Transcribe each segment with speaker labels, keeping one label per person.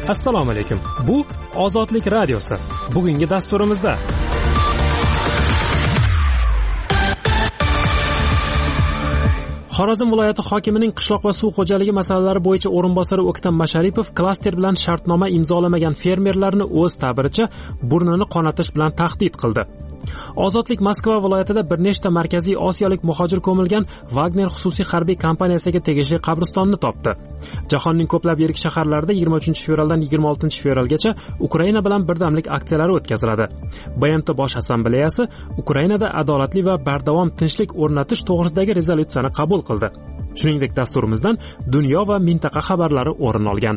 Speaker 1: Assalomu alaykum. Bu Ozodlik radiosi. Bugungi dasturimizda Xorazm viloyati hokimining qishloq va suv xo'jaligi masalalari bo'yicha o'rinbosari O'ktam Masharipov klaster bilan shartnoma imzolamagan fermerlarni o'z ta'biricha burnini qonatish bilan tahdid qildi. Ozodlik Moskva viloyatida bir nechta markaziy osiyolik muhojir ko'milgan Wagner xususiy harbiy kompaniyasiga tegishli qabristonni topdi. Jahonning ko'plab yirik shaharlarida 23-fevraldan 26-fevralgacha Ukraina bilan birdamlik aksiyalari o'tkaziladi. BMT bosh assambleyasi Ukrainada adolatli va bardavom tinchlik o'rnatish to'g'risidagi rezolyutsiyani qabul qildi. Shuningdek, dasturimizdan dunyo va mintaqa xabarlari o'rin olgan.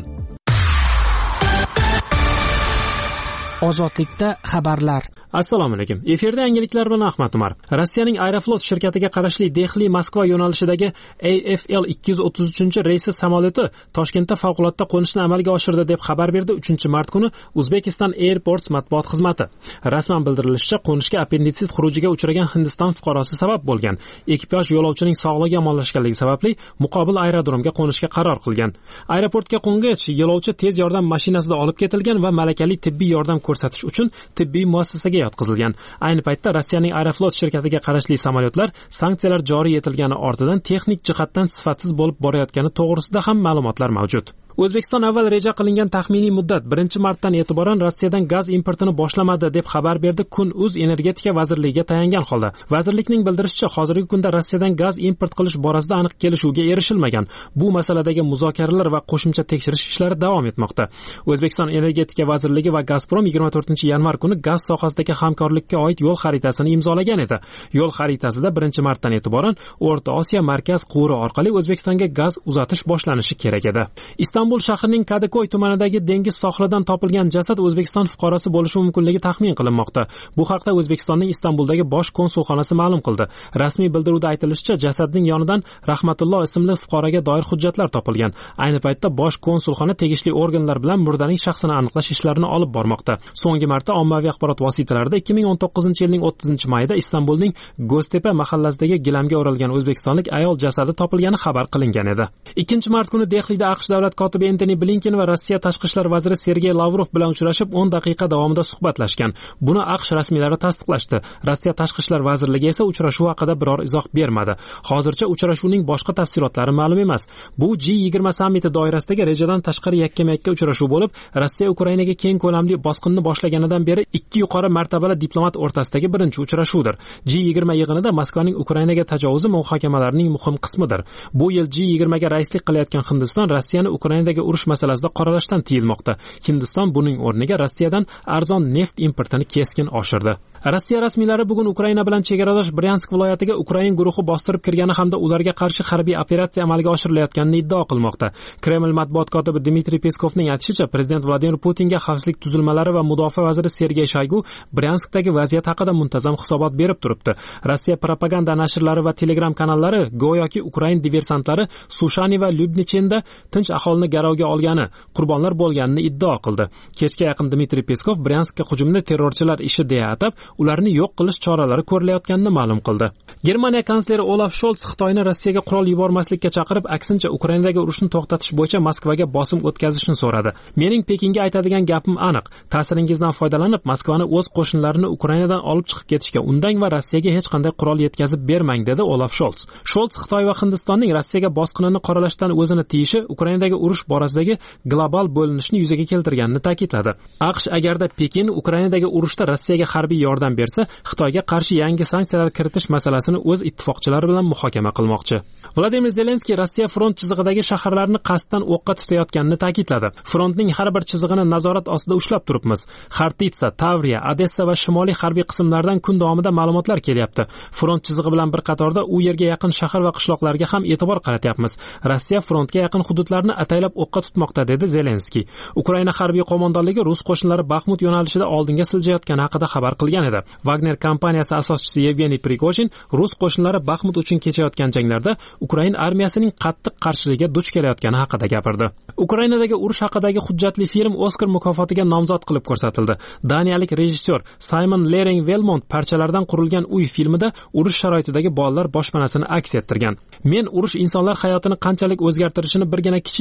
Speaker 2: Ozodlikda xabarlar.
Speaker 1: Assalomu alaykum. Efirda yangiliklar bilan Ahmad Umar. Rossiyaning Aeroflot shirkatiga qarashli Dehli Moskva yo'nalishidagi AFL 233 reysi samolyoti Toshkentda favqulodda qo'nishni amalga oshirdi deb xabar berdi 3-mart kuni Uzbekistan Airports matbuot xizmati. Rasman bildirilishicha, qo'nishga appenditsit xurujiga uchragan Hindiston fuqarosi sabab bo'lgan. Ekipaj yo'lovchining sog'lig'i yomonlashganligi sababli muqobil aerodromga qo'nishga qaror qilgan. Aeroportga qo'ngach, yo'lovchi tez yordam mashinasida olib ketilgan va malakali tibbiy yordam ko'rsatish uchun tibbiy muassasaga yotqizilgan. Ayni paytda Rossiyaning Aeroflot shirkatiga qarashli samolyotlar sanksiyalar joriy etilgani ortidan texnik jihatdan sifatsiz bo'lib borayotgani to'g'risida ham ma'lumotlar mavjud. O'zbekiston avval reja qilingan taxminiy muddat 1-martdan e'tiboran Rossiyadan gaz importini boshlamadi deb xabar berdi Kun.uz energetika vazirligiga tayangan holda. Vazirlikning bildirishicha, hozirgi kunda Rossiyadan gaz import qilish borasida aniq kelishuvga erishilmagan. Bu masaladagi muzokaralar va qo'shimcha tekshirish ishlari davom etmoqda. O'zbekiston energetika vazirligi va Gazprom 24-yanvar kuni gaz sohasidagi hamkorlikka oid yo'l xaritasini imzolagan edi. Yo'l xaritasida 1-martdan e'tiboran O'rta Osiyo markaz quvuri orqali O'zbekistonga gaz uzatish boshlanishi kerak edi. Istanbul shahrining Kadıköy tumanidagi dengiz sohilidan topilgan jasad O'zbekiston fuqarosi bo'lishi mumkinligi taxmin qilinmoqda. Bu haqda O'zbekistonning Istanbuldagi bosh konsulxonasi ma'lum qildi. Rasmiy bildiruvda aytilishicha, jasadning yonidan Rahmatulloh ismli fuqaroga doir hujjatlar topilgan. Ayni paytda bosh konsulxona tegishli organlar bilan murdaning shaxsini aniqlash ishlarini olib bormoqda. So'nggi marta ommaviy axborot vositalarida 2019-yilning 30-mayida Istanbulning Göztepe mahallasidagi gilamga o'ralgan o'zbekistonlik ayol jasadi topilgani xabar qilingan edi. 2-mart kuni Dehlida AQSh davlat kotibi Antony Blinken va Rossiya tashqi ishlar vaziri Sergey Lavrov bilan uchrashib 10 daqiqa davomida suhbatlashgan. Buni AQSh rasmiylari tasdiqlashdi. Rossiya tashqi ishlar vazirligi esa uchrashuv haqida biror izoh bermadi. Hozircha uchrashuvning boshqa tafsilotlari ma'lum emas. Bu G20 sammiti doirasidagi rejadan tashqari yakkama-yakka uchrashuv bo'lib, Rossiya Ukrainaga keng ko'lamli bosqinni boshlaganidan beri ikki yuqori martabali diplomat o'rtasidagi birinchi uchrashuvdir. G20 yig'inida Moskvaning Ukrainaga tajovuzi muhokamalarining muhim qismidir. Bu yil G20 ga raislik qilayotgan Hindiston Rossiyani Ukrainadagi urush masalasida qoralashdan tiyilmoqda. Hindiston buning o'rniga Rossiyadan arzon neft importini keskin oshirdi. Rossiya rasmiylari bugun Ukraina bilan chegaradosh Bryansk viloyatiga Ukrain guruhi bostirib kirgani hamda ularga qarshi harbiy operatsiya amalga oshirilayotganini iddao qilmoqda. Kreml matbuot kotibi Dmitriy Peskovning aytishicha, prezident Vladimir Putinga xavfsizlik tuzilmalari va mudofaa vaziri Sergey Shoygu Bryanskdagi vaziyat haqida muntazam hisobot berib turibdi. Rossiya propaganda nashrlari va Telegram kanallari go'yoki Ukrain diversantlari Sushani va Lyubnichenda tinch aholini garovga olgani, qurbonlar bo'lganini iddao qildi. Kechga yaqin Dmitriy Peskov Bryanskka hujumni terrorchilar ishi deya atab, ularni yo'q qilish choralari ko'rilayotganini ma'lum qildi. Germaniya kansleri Olaf Scholz Xitoyni Rossiyaga qurol yubormaslikka chaqirib, aksincha Ukrainadagi urushni to'xtatish bo'yicha Moskvaga bosim o'tkazishni so'radi. Mening Pekinga aytadigan gapim aniq. Ta'siringizdan foydalanib, Moskvani o'z qo'shinlarini Ukrainadan olib chiqib ketishga undang va Rossiyaga hech qanday qurol yetkazib bermang, dedi Olaf Scholz. Scholz Xitoy va Hindistonning Rossiyaga bosqinini qoralashdan o'zini tiyishi Ukrainadagi urush borasidagi global bo'linishni yuzaga keltirganini ta'kidladi. AQSh agarda Pekin Ukrainadagi urushda Rossiyaga harbiy yordam bersa, Xitoyga qarshi yangi sanksiyalar kiritish masalasini o'z ittifoqchilari bilan muhokama qilmoqchi. Vladimir Zelenskiy Rossiya front chizig'idagi shaharlarni qasddan o'qqa tutayotganini ta'kidladi. Frontning har bir chizig'ini nazorat ostida ushlab turibmiz. Xartitsa, Tavriya, Odessa va shimoliy harbiy qismlardan kun davomida ma'lumotlar kelyapti. Front chizig'i bilan bir qatorda u yerga yaqin shahar va qishloqlarga ham e'tibor qaratyapmiz. Rossiya frontga yaqin hududlarni ataylab o'qqa tutmoqda, dedi Zelenskiy. Ukraina harbiy qo'mondonligi rus qo'shinlari Baxmut yo'nalishida oldinga siljayotgani haqida xabar qilgan edi. Wagner kompaniyasi asoschisi Yevgeniy Prigozhin rus qo'shinlari Baxmut uchun kechayotgan janglarda Ukraina armiyasining qattiq qarshiligiga duch kelayotgani haqida gapirdi. Ukrainadagi urush haqidagi hujjatli film Oskar mukofotiga nomzod qilib ko'rsatildi. Daniyalik rejissyor Simon Lering-Velmont parchalardan qurilgan uy filmida urush sharoitidagi bolalar boshpanasini aks ettirgan. Men urush insonlar hayotini qanchalik o'zgartirishini birgina kichik jamiyat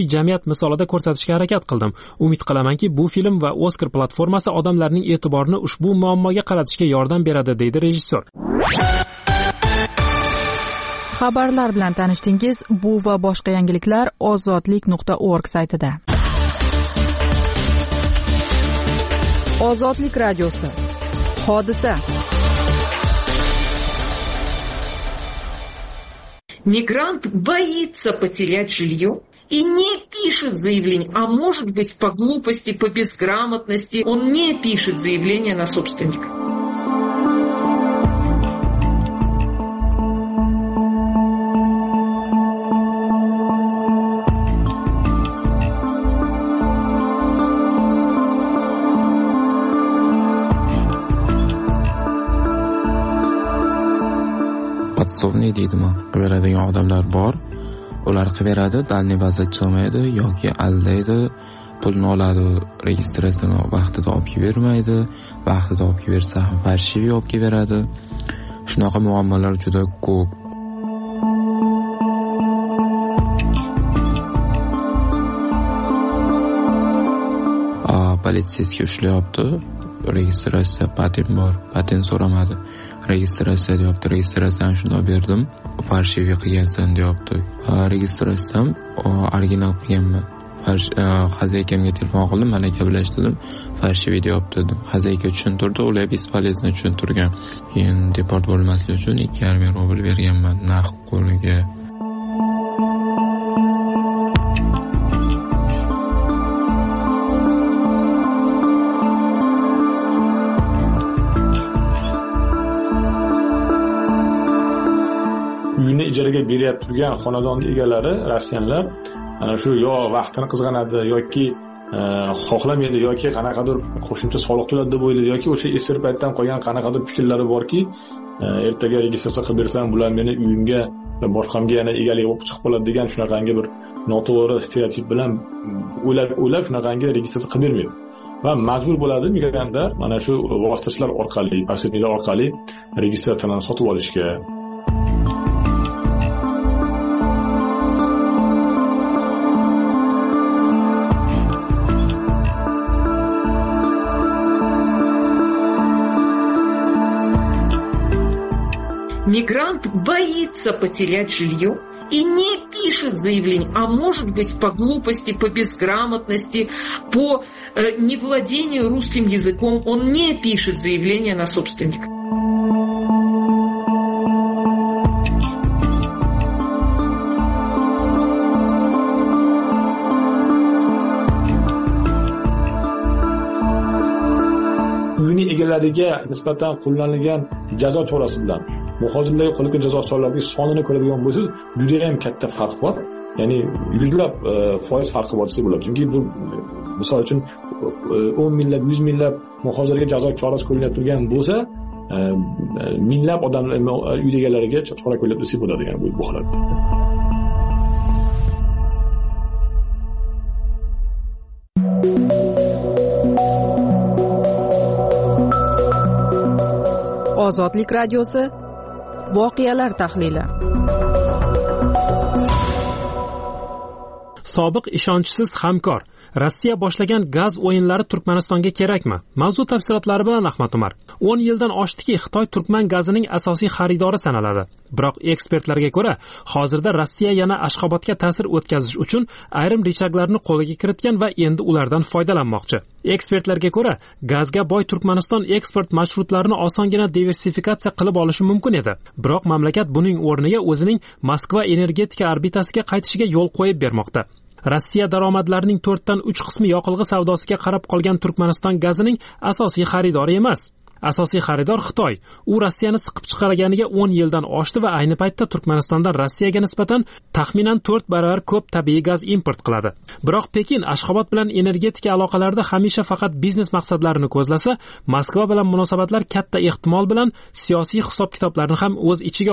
Speaker 1: hayot misolida ko'rsatishga harakat qildim. Umid qilamanki, bu film va Oscar platformasi odamlarning e'tiborini ushbu muammoga qaratishga yordam beradi, deydi rejissor.
Speaker 2: Xabarlar bilan tanishdingiz. Bu va boshqa yangiliklar ozodlik.org saytida. Ozodlik radiosi. Hodisa.
Speaker 3: Мигрант боится потерять жилье и не пишет заявление, а может быть по глупости, по безграмотности он не пишет заявление на собственника.
Speaker 4: Podsobniy deydimi? Beradigan odamlar bor. Ular qilaveradi, dalniy bazda chiqmaydi yoki aldaydi, pulni oladi, registratsiyani vaqtida olib bermaydi, vaqtida olib bersa ham farshiv olib beradi. Shunaqa muammolar juda ko'p. Politsiyasiga ushlayapti. Registratsiya patent bor, patent so'ramadi. Registratsiya deyapti, registratsiyani shunday berdim. Farshivi qilgansan deyapti. Registratsiyam original qilganman. Xazakamga telefon qildim, mana gaplashdim. Farshivi deyapti dedim. Xazayka tushuntirdi, ular bespolezno tushuntirgan. Keyin deport bo'lmaslik uchun 2,5 rubl berganman naqd qo'liga.
Speaker 5: Uyini ijaraga berib turgan xonadonning egalari rossiyanlar ana shu yo vaqtini qizg'anadi yoki xohlamaydi yoki qanaqadir qo'shimcha soliq to'ladi deb o'ylaydi yoki o'sha eski paytdan qolgan qanaqadir fikrlari borki, ertaga registratsiya qilib bersam bular meni uyimga va boshqamga yana egalik bo'lib chiqib qoladi degan shunaqangi bir noto'g'ri stereotip bilan o'ylab shunaqangi registratsiya qilib bermaydi. Va majbur bo'ladi migrantlar mana shu vositachilar orqali, posredniklar orqali registratsiyani sotib olishga.
Speaker 3: Мигрант боится потерять жилье и не пишет заявление, а может быть по глупости, по безграмотности, по невладению русским языком он не пишет заявление на собственника.
Speaker 5: Uyning egalariga nisbatan qo'llanilgan jazo chorasi bilan muhojirlarga qo'llangan jazo choralarining sonini ko'radigan bo'lsangiz, juda ham katta farq bor. Ya'ni yuzlab foiz farqi bor desa bo'ladi. Chunki bu misol uchun 10 minglab, 100 minglab muhojirlarga jazo chorasi qo'llanib turgan bo'lsa, minglab odamlar uy egalariga chora qo'llab desa bo'ladi, ya'ni bu holatda.
Speaker 2: Ozodlik radiosi. Voqealar tahlili.
Speaker 1: Sobiq ishonchsiz hamkor. Rossiya boshlagan gaz o'yinlari Turkmanistonga kerakmi? Mavzu tafsilotlari bilan Ahmad Umar. 10 yildan oshdiki, Xitoy turkman gazining asosiy xaridori sanaladi. Biroq ekspertlarga ko'ra, hozirda Rossiya yana Ashxobodga ta'sir o'tkazish uchun ayrim rechaglarni qo'lga kiritgan va endi ulardan foydalanmoqchi. Ekspertlarga ko'ra, gazga boy Turkmaniston eksport marshrutlarini osongina diversifikatsiya qilib olishi mumkin edi. Biroq mamlakat buning o'rniga o'zining Moskva energetika orbitasiga qaytishiga yo'l qo'yib bermoqda. Rossiya daromadlarining 4dan 3 qismi yoqilg'i savdosiga qarab qolgan Turkmaniston gazining asosiy xaridori emas. Asosiy xaridor Xitoy. U Rossiyani siqib chiqarganiga 10 yildan oshdi va ayni paytda Turkmanistondan Rossiyaga nisbatan taxminan 4 barobar ko'p tabiiy gaz import qiladi. Biroq Pekin Ashxobod bilan energetika aloqalarida hamisha faqat biznes maqsadlarini ko'zlasa, Moskva bilan munosabatlar katta ehtimol bilan siyosiy hisob-kitoblarni ham o'z ichiga oladi.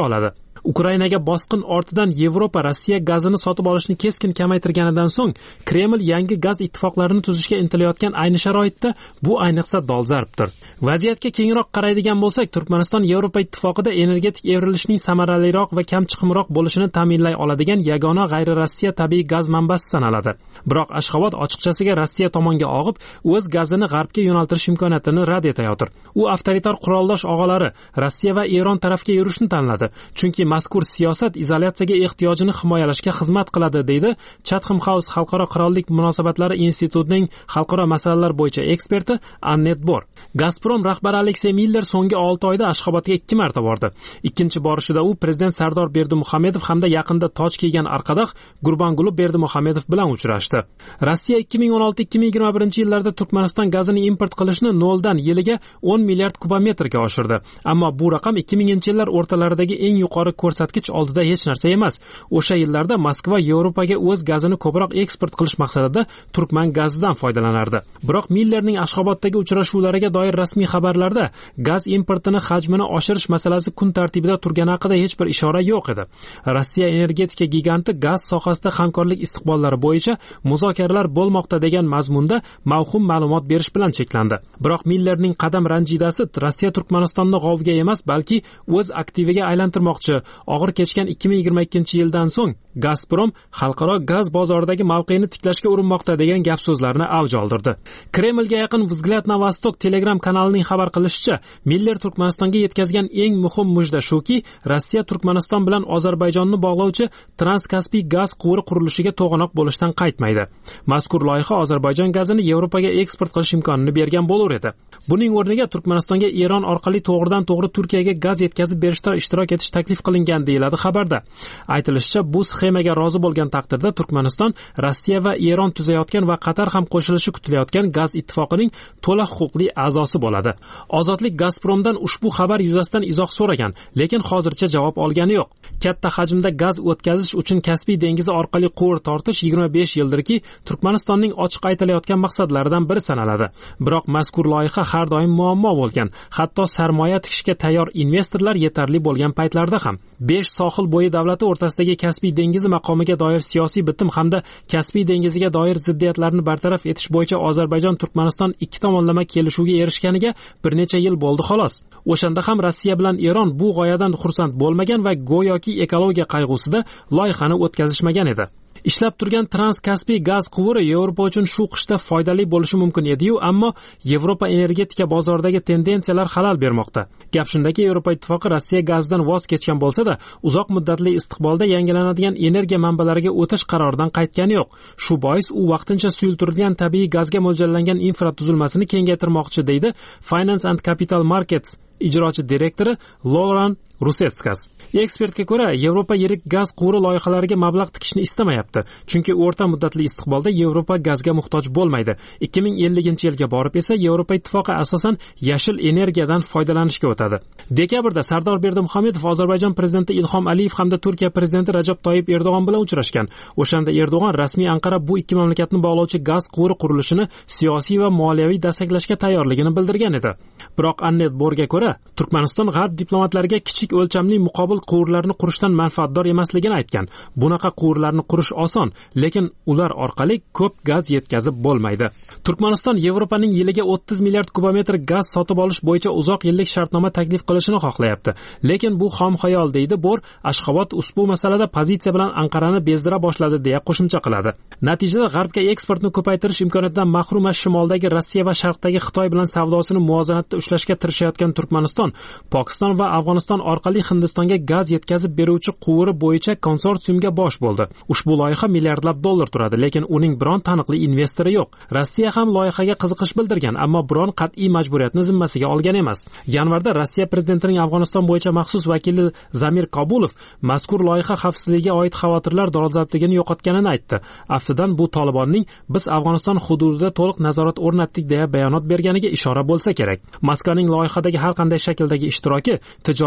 Speaker 1: Ukrainaga bosqin ortidan Yevropa Rossiya gazini sotib olishni keskin kamaytirganidan so'ng Kreml yangi gaz ittifoqlarini tuzishga intilayotgan ayni sharoitda bu ayniqsa dolzarbdir. Vaziyatga kengroq qaraydigan bo'lsak, Turkmaniston Yevropa ittifoqida energetik evrilishning samaraliroq va kam chiqimroq bo'lishini ta'minlay oladigan yagona g'ayri-Rossiya tabiiy gaz manbasi sanaladi. Biroq Ashxobod ochiqchasiga Rossiya tomonga og'ib, o'z gazini g'arbga yo'naltirish imkoniyatini rad etayotir. U avtoritar quroldosh og'alari Rossiya va Eron tarafga yurishni tanladi, chunki mazkur siyosat izolyatsiyaga ehtiyojini himoyalashga xizmat qiladi, deydi Chatham House Xalqaro qirollik munosabatlari institutining xalqaro masalalar bo'yicha eksperti Annet Bor. Gazprom rahbari Aleksey Miller so'nggi 6 oyda Ashxobodga 2 marta bordi. Ikkinchi borishida u prezident Sardor Berdimuhamedov hamda yaqinda toj kiygan arqadoq Gurbanguli Berdimuhamedov bilan uchrashdi. Rossiya 2016-2021 yillarda Turkmaniston gazini import qilishni noldan yiliga 10 milliard kubometrga oshirdi. Ammo bu raqam 2000-yillar o'rtalaridagi eng yuqori ko'rsatkich oldida hech narsa emas. O'sha yillarda Moskva Yevropaga o'z gazini ko'proq eksport qilish maqsadida turkman gazidan foydalanardi. Biroq Millerning Ashxoboddagi uchrashuvlariga doir rasmiy xabarlarda gaz importini hajmini oshirish masalasi kun tartibida turgani haqida hech bir ishora yo'q edi. Rossiya energetika giganti gaz sohasida hamkorlik istiqbollari bo'yicha muzokaralar bo'lmoqda degan mazmunda mavhum ma'lumot berish bilan cheklandi. Biroq Millerning qadam ranjidasi Rossiya Turkmanistonni g'ovga emas, balki o'z aktiviga aylantirmoqchi. Og'ir kechgan 2022-yildan so'ng Gazprom xalqaro gaz bozoridagi mavqeini tiklashga urinmoqda degan gap so'zlarni avj oldirdi. Kremlga yaqin Vzglyad na Vostok Telegram kanalining xabar qilishicha, Miller Turkmanistonga yetkazgan eng muhim mujda shuki, Rossiya Turkmaniston bilan Ozarbayjonni bog'lovchi Transkaspiy gaz quvuri qurilishiga to'g'anoq bo'lishdan qaytmaydi. Mazkur loyiha Ozarbayjon gazini Yevropaga eksport qilish imkonini bergan bo'lar edi. Buning o'rniga Turkmanistonga Eron orqali to'g'ridan-to'g'ri Turkiyaga gaz yetkazib berishda ishtirok etish taklif qilingan deyiladi xabarda. Aytilishicha, bu sxemaga rozi bo'lgan taqdirda Turkmaniston Rossiya va Eron tuzayotgan va Qatar ham qo'shilishi kutilayotgan gaz ittifoqining to'liq huquqli a'zosi bo'ladi. Ozodlik Gazpromdan ushbu xabar yuzasidan izoh so'ragan, lekin hozircha javob olgani yo'q. Katta hajmda gaz o'tkazish uchun Kaspiy dengizi orqali quvur tortish 25 yildirki Turkmanistonning ochiq aytilayotgan maqsadlaridan biri sanaladi. Biroq mazkur loyiha har doim muammo bo'lgan. Hatto sarmoya tikishga tayyor investorlar yetarli bo'lgan paytlarda ham 5 sohil bo'yi davlati o'rtasidagi Kaspiy dengizi maqomiga doir siyosiy bitim hamda Kaspiy dengiziga doir ziddiyatlarni bartaraf etish bo'yicha Ozarbayjon Turkmaniston ikki tomonlama kelishuvga erishganiga bir necha yil bo'ldi xolos. O'shanda ham Rossiya bilan Eron bu g'oyadan xursand bo'lmagan va go'yoki ekologiya qayg'usida loyihani o'tkazishmagan edi. Ishlab turgan Transkaspiy gaz quvuri Yevropa uchun shu qishda foydali bo'lishi mumkin edi-yu, ammo Yevropa energetika bozoridagi tendensiyalar xalal bermoqda. Gap shundaki, Yevropa ittifoqi Rossiya gazidan voz kechgan bo'lsa-da, uzoq muddatli istiqbolda yangilanadigan energiya manbalariga o'tish qaroridan qaytgani yo'q. Shu bois u vaqtincha suyultirilgan tabiiy gazga mo'ljallangan infratuzilmasini kengaytirmoqchi, deydi Finance and Capital Markets ijrochi direktori Laurent Rusetskas. Ekspertga ko'ra, Yevropa yirik gaz quvuri loyihalariga mablag' tikishni istamayapti, chunki o'rta muddatli istiqbolda Yevropa gazga muhtoj bo'lmaydi. 2050-yilga borib esa Yevropa ittifoqi asosan yashil energiyadan foydalanishga o'tadi. Dekabrda Sardor Berdimuhamedov Ozarbayjon prezidenti Ilhom Aliyev hamda Turkiya prezidenti Rajab Toyyib Erdo'g'on bilan uchrashgan. O'shanda Erdo'g'on rasmiy Anqara bu ikki mamlakatni bog'lovchi gaz quvuri qurilishini siyosiy va moliyaviy desteklashga tayyorligini bildirgan edi. Biroq Annet Borga ko'ra, Turkmaniston g'arb diplomatlariga kichik o'lchamli muqobil quvurlarni qurishdan manfaatdor emasligini aytgan. Bunaqa quvurlarni qurish oson, lekin ular orqali ko'p gaz yetkazib bo'lmaydi. Turkmaniston Yevropaning yiliga 30 milliard kubometr gaz sotib olish bo'yicha uzoq yillik shartnoma taklif qilishini xohlayapti. Lekin bu xom xayol, deydi Bor. Ashxobod ushbu masalada pozitsiya bilan Anqarani bezdira boshladi deya qo'shimcha qiladi. Natijada g'arbga eksportni ko'paytirish imkoniyatidan mahrum shimoldagi Rossiya va sharqdagi Xitoy bilan savdosini muvozanatda ushlashga tirishayotgan Turkmaniston, Pokiston va Afg'oniston orqali Hindistonga gaz yetkazib beruvchi quvuri bo'yicha konsorsiumga bosh bo'ldi. Ushbu loyiha milliardlab dollar turadi, lekin uning biron taniqli investori yo'q. Rossiya ham loyihaga qiziqish bildirgan, ammo biron qat'iy majburiyatni zimmasiga olgan emas. Yanvarda Rossiya prezidentining Afg'oniston bo'yicha maxsus vakili Zamir Kabulov mazkur loyiha xavfsizligiga oid xavotirlar dolzarbligini yo'qotganini aytdi. Aftidan bu Tolibonning biz Afg'oniston hududida to'liq nazorat o'rnatdik deya bayonot berganiga ishora bo'lsa kerak. Moskvaning loyihadagi har qanday shakldagi ishtiroki tijoriy yondashuvlar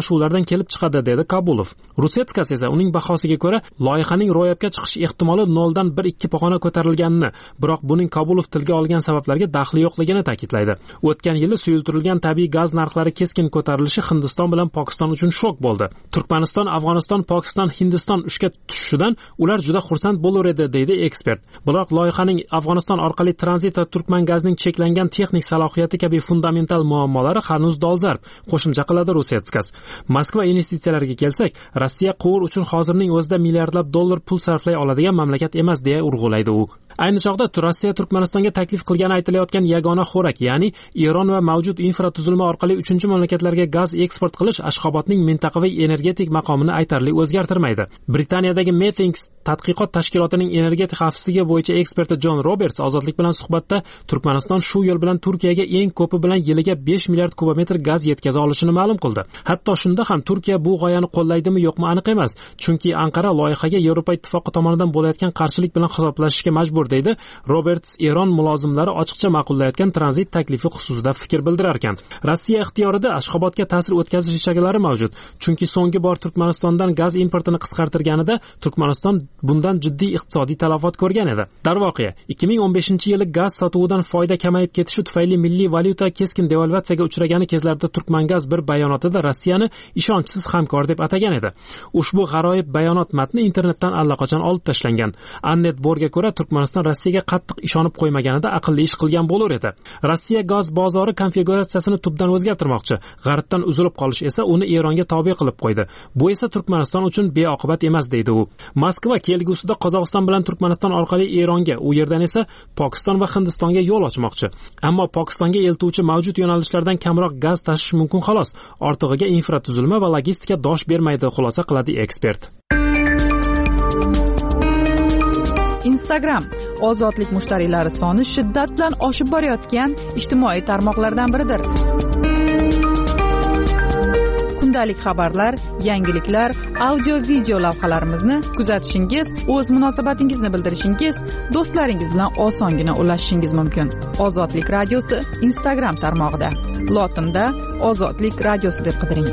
Speaker 1: yondashuvlardan kelib chiqadi, dedi Kabulov. Rusetskas esa uning bahosiga ko'ra loyihaning ro'yobga chiqish ehtimoli 0 dan 1-2 pog'ona ko'tarilganini, biroq buning Kabulov tilga olgan sabablarga daxli yo'qligini ta'kidlaydi. O'tgan yili suyultirilgan tabiiy gaz narxlari keskin ko'tarilishi Hindiston bilan Pokiston uchun shok bo'ldi. Turkmaniston, Afg'oniston, Pokiston, Hindiston ishga tushishidan ular juda xursand bo'lar edi, deydi ekspert. Biroq loyihaning Afg'oniston orqali tranzit va turkman gazining cheklangan texnik salohiyati kabi fundamental muammolari hanuz dolzarb, qo'shimcha qiladi Rusetskas. Moskva investitsiyalariga kelsak, Rossiya quvur uchun hozirning o'zida milliardlab dollar pul sarflay oladigan mamlakat emas, deya urg'ulaydi u. Ayni chog'da Rossiya Turkmanistonga taklif qilgani aytilayotgan yagona xo'rak, ya'ni Eron va mavjud infratuzilma orqali 3-mamlakatlarga gaz eksport qilish Ashxobodning mintaqaviy energetik maqomini aytarli o'zgartirmaydi. Britaniyadagi Methinks tadqiqot tashkilotining energetik xavfsizligi bo'yicha eksperti Jon Roberts Ozodlik bilan suhbatda Turkmaniston shu yo'l bilan Turkiyaga eng ko'pi bilan yiliga 5 milliard kubometr gaz yetkaza olishini ma'lum qildi. Hatto shunda ham Turkiya bu g'oyani qo'llaydimi yo'qmi aniq emas, chunki Anqara loyihaga Yevropa ittifoqi tomonidan bo'layotgan qarshilik bilan hisoblashishga majbur, deydi Roberts. Eron mulozimlari ochiqcha ma'qullayotgan tranzit taklifi xususida fikr bildirar ekan. Rossiya ixtiyorida Ashxobodga ta'sir o'tkazish rejalari mavjud, chunki so'nggi bor Turkmanistondan gaz importini qisqartirganida Turkmaniston bundan jiddiy iqtisodiy talafot ko'rgan edi. Darvoqe, 2015-yili gaz sotuvidan foyda kamayib ketishi tufayli milliy valyuta keskin devalvatsiyaga uchragani kezlarda Turkmangaz bir bayonotida Rossiyani ishonchsiz hamkor deb atagan edi. Ushbu g'aroyib bayonot matni internetdan allaqachon olib tashlangan. Annet Borga ko'ra, Turkmaniston Rossiyaga qattiq ishonib qo'ymaganida aqlli ish qilgan bo'lar edi. Rossiya gaz bozori konfiguratsiyasini tubdan o'zgartirmoqchi. G'arbdan uzilib qolish esa uni Eronga tobe qilib qo'ydi. Bu esa Turkmaniston uchun beoqibat emas, deydi u. Moskva kelgusida Qozog'iston bilan Turkmaniston orqali Eronga, u yerdan esa Pokiston va Hindistonga yo'l ochmoqchi. Ammo Pokistonga eltuvchi mavjud yo'nalishlardan kamroq gaz tashish mumkin xolos. Ortig'iga infratuzilma va logistika dosh bermaydi, xulosa qiladi ekspert.
Speaker 2: Instagram ozodlik mushtariylari soni shiddat bilan oshib borayotgan ijtimoiy tarmoqlardan biridir. Kundalik xabarlar, yangiliklar, audio-video lavhalarimizni kuzatishingiz, o'z munosabatingizni bildirishingiz, do'stlaringiz bilan osongina ulashishingiz mumkin. Ozodlik radiosi Instagram tarmog'ida. Lotinda Ozodlik radiosi deb qidiring.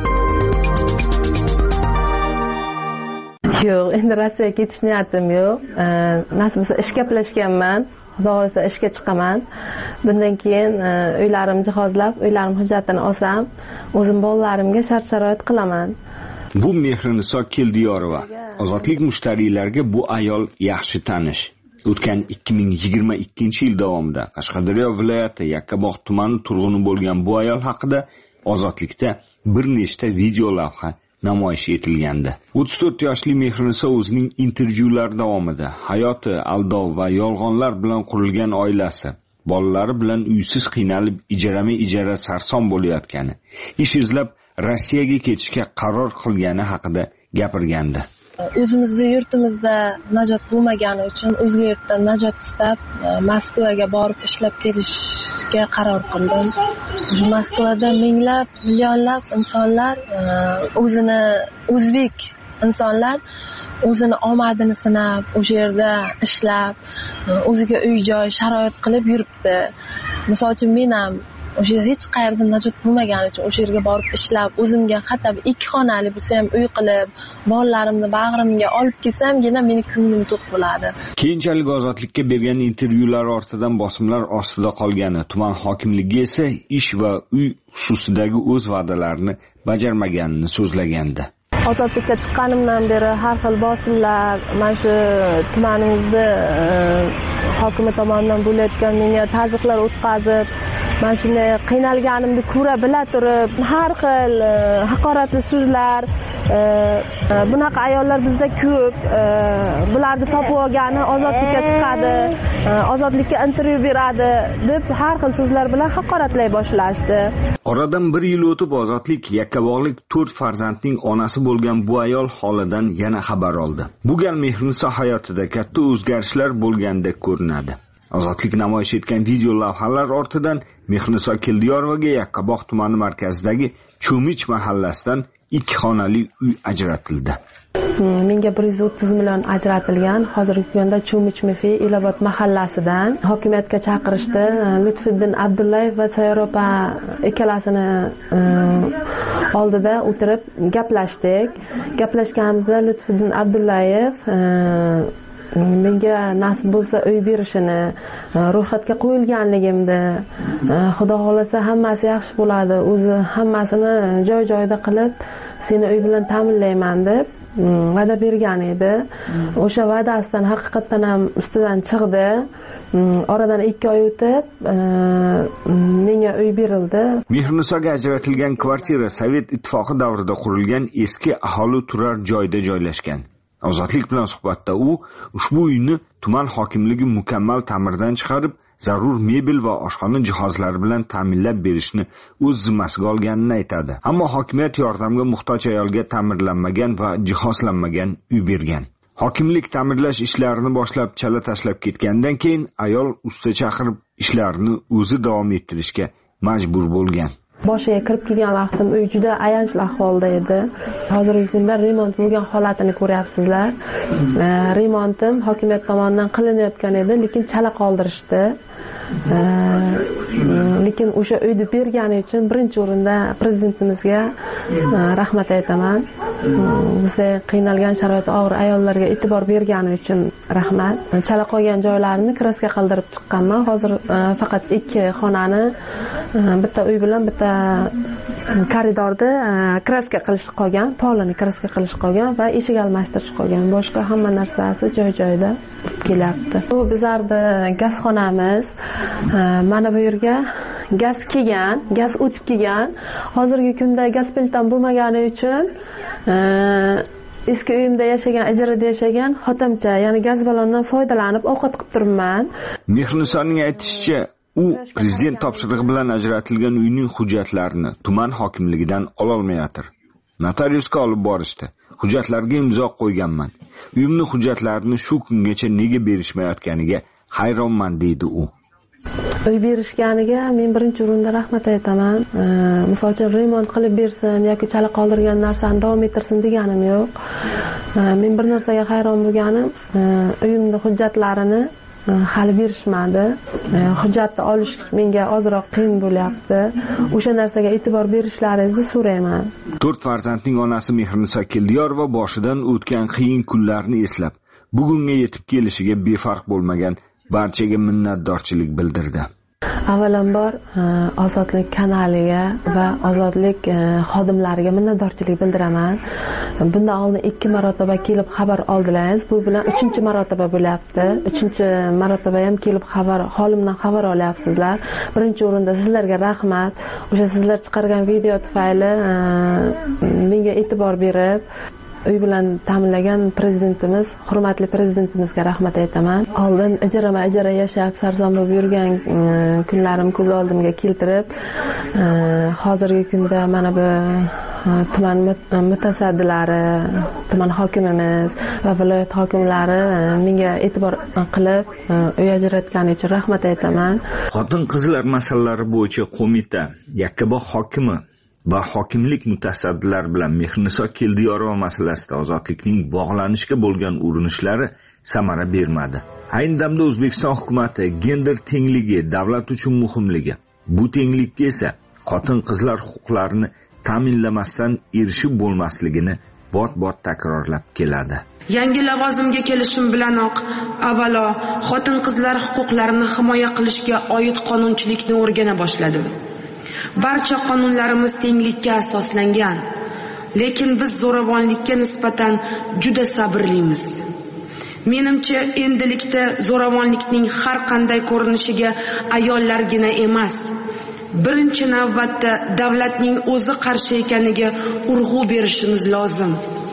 Speaker 6: Yo'q, endi Rossiyaga ketish niyatim yo'q. Nasib bo'lsa ishga plashganman. Xudo xolasa ishga chiqaman. Bundan keyin uylarimni jihozlab, uylarim hujjatini olsam, o'zim bolalarimga shart-sharoit qilaman.
Speaker 7: Bu Mehriniso Keldiyorova. Ozodlik mushtariylarga bu ayol yaxshi tanish. O'tgan 2022-yil davomida Qashqadaryo viloyati Yakkabog' tumani turg'uni bo'lgan bu ayol haqida Ozodlikda bir nechta video lavha namoyish etilgandi. 34 yoshli Mehriniso o'zining intervyular davomida hayoti, aldov va yolg'onlar bilan qurilgan oilasi, bolalari bilan uysiz qiynalib ijara sarson bo'layotgani, ish izlab Rossiyaga ketishga qaror qilgani haqida gapirgandi.
Speaker 6: O'zimizning yurtimizda najot bo'lmagani uchun o'zga yurtdan najot istab Moskvaga borib ishlab kelishga qaror qildim. Moskvada minglab, millionlab insonlar, o'zini o'zbek insonlar o'zini omadini sinab, o'sha yerda ishlab, o'ziga uy-joy sharoit qilib yuribdi. Misol uchun men ham o'sha hech qayerda najot bo'lmagani uchun o'sha yerga borib ishlab, o'zimga hatto 2 xonali bo'lsa ham uy qilib, bolalarimni bag'rimga olib kelsamgina meni ko'nglim to'q bo'ladi.
Speaker 7: Keyinchalik Ozodlikka bergan intervyular ortidan bosimlar ostida qolgani, tuman hokimligi esa ish va uy xususidagi o'z va'dalarini bajarmaganini so'zlagandi.
Speaker 6: Ozodlikka chiqqanimdan beri har xil bosimlar, mana shu tumanimizda hokimi tomonidan bo'layotgan menga tazyiqlar o'tkazib, mana shunday qiynalganimni ko'ra bila turib, har xil haqoratli so'zlar, bunaqa ayollar bizda ko'p, bularni topib olgani ozodlikka chiqadi, ozodlikka intervyu beradi deb har xil so'zlar bilan haqoratlay boshlashdi.
Speaker 7: Oradan 1 yil o'tib Ozodlik Yakkabog'lik 4 farzandning onasi bo'lgan bu ayol holidan yana xabar oldi. Bu gal Mehriniso hayotida katta o'zgarishlar bo'lgandek ko'rinadi. Ozodlik namoyish etgan video lavhalar ortidan Mehriniso Keldiyorovaga Yakkabog' tumani markazidagi Cho'mich mahallasidan 2 xonali uy ajratildi.
Speaker 6: Menga 130 million ajratilgan. Hozirgi kunda Chumich-Mefi Elobod mahallasidan hokimiyatga chaqirishdi. Lutfiddin Abdullayev va Sayyoropa ikkalasini oldida o'tirib gaplashdik. Gaplashganimizda Lutfiddin Abdullayev menga nasib bo'lsa uy berishini, ro'yxatga qo'yilganligimni, xudo xolasa hammasi yaxshi bo'ladi, o'zi hammasini joy-joyida qilib seni uy bilan ta'minlayman deb va'da bergan edi. O'sha va'dasidan haqiqatan ham ustidan chiqdi. Oradan 2 oy o'tib menga uy berildi.
Speaker 7: Mehrnisoga ajratilgan kvartira Sovet ittifoqi davrida qurilgan eski aholi turar joyda joylashgan. Ozodlik bilan suhbatda u ushbu uyni tuman hokimligi mukammal ta'mirdan chiqarib, zarur mebel va oshxona jihozlari bilan ta'minlab berishni o'z zimmasiga olganini aytadi. Ammo hokimiyat yordamga muhtoj ayolga ta'mirlanmagan va jihozlanmagan uy bergan. Hokimlik ta'mirlash ishlarini boshlab chala tashlab ketgandan keyin ayol usta chaqirib ishlarni o'zi davom ettirishga majbur bo'lgan.
Speaker 6: Boshiga kirib kelgan vaqtim uy juda ayanchli ahvolda edi. Hozirgi kunda remont bo'lgan holatini ko'ryapsizlar. Remontim hokimiyat tomonidan qilinayotgan edi, lekin chala qoldirishdi. Lekin o'sha uyni bergani uchun birinchi o'rinda prezidentimizga rahmat aytaman. Bizda qiynalgan sharoiti og'ir ayollarga e'tibor bergani uchun rahmat. Chala qolgan joylarini kraska qildirib chiqqanman. Hozir faqat 2 xonani, bitta uy bilan bitta koridorda kraska qilish qolgan, polini kraska qilish qolgan va eshik almashtirish qolgan. Boshqa hamma narsasi joy-joyida kelyapti. Bu bizlarni gazxonamiz. Mana bu yerga gaz kelgan, gaz o'tib kelgan. Hozirgi kunda gaz plittam bo'lmagani uchun eski uyimda yashagan, ijarada yashagan xotimcha, ya'ni gaz ballondan foydalanib ovqat qilib turibman.
Speaker 7: Mehrnisoning aytishicha, u prezident topshirig'i bilan ajratilgan uyning hujjatlarini tuman hokimligidan ola olmayotir. Notariusga olib borishdi. Hujjatlarga imzo qo'yganman. Uyimning hujjatlarini shu kungacha nega berishmayotganiga hayronman deydi u.
Speaker 6: Uy berishganiga men birinchi o'rinda rahmat aytaman. Misol uchun remont qilib bersin yoki chala qoldirgan narsani davom ettirsin deganim yo'q. Men bir narsaga hayron bo'lganim, uyimning hujjatlarini hali berishmadi. Hujjatni olish menga ozroq qiyin bo'lyapti. O'sha narsaga e'tibor berishlaringizni so'rayman.
Speaker 7: 4 farzandning onasi Mehrniso Keldiyorova boshidan o'tgan qiyin kunlarni eslab, bugunga yetib kelishiga befarq bo'lmagan barchaga minnatdorchilik bildirdi.
Speaker 6: Avvalambor Ozodlik kanaliga va Ozodlik xodimlariga minnatdorchilik bildiraman. Bundan oldin 2 marotaba kelib xabar oldilaringiz. Bu bilan 3-marotaba bo'lyapti. 3-marotaba ham kelib holimdan xabar olyapsizlar. Birinchi o'rinda sizlarga rahmat. O'sha sizlar chiqargan video tufayli menga e'tibor berib uy bilan ta'minlagan prezidentimiz, hurmatli prezidentimizga rahmat aytaman. Oldin ijara yashab sarzon bo'lib yurgan kunlarim ko'z oldimga keltirib, hozirgi kunda mana bu tuman mutasaddilari, tuman hokimimiz va viloyat hokimlari menga e'tibor qilib uy ajratgani uchun rahmat aytaman.
Speaker 7: Xotin-qizlar masalalari bo'yicha qo'mita Yakkabog' hokimi va hokimlik mutasaddilari bilan Mehrniso Keldiyorova masalasida ozodlikning bog'lanishga bo'lgan urinishlari samara bermadi. Ayni damda O'zbekiston hukumatı gender tengligi davlat uchun muhimligi, bu tenglikka esa xotin-qizlar huquqlarini ta'minlamasdan erishib bo'lmasligini bot-bot takrorlab keladi.
Speaker 8: Yangi lavozimga kelishim bilanoq avvalo xotin-qizlar huquqlarini himoya qilishga oid qonunchilikni o'rgana boshladim. Barcha qonunlarimiz tenglikka asoslangan, lekin biz zo'ravonlikka nisbatan juda sabrlimiz. Menimcha, endilikda zo'ravonlikning har qanday ko'rinishiga ayollargina emas, birinchi navbatda davlatning o'zi qarshi ekaniga urg'u berishimiz lozim.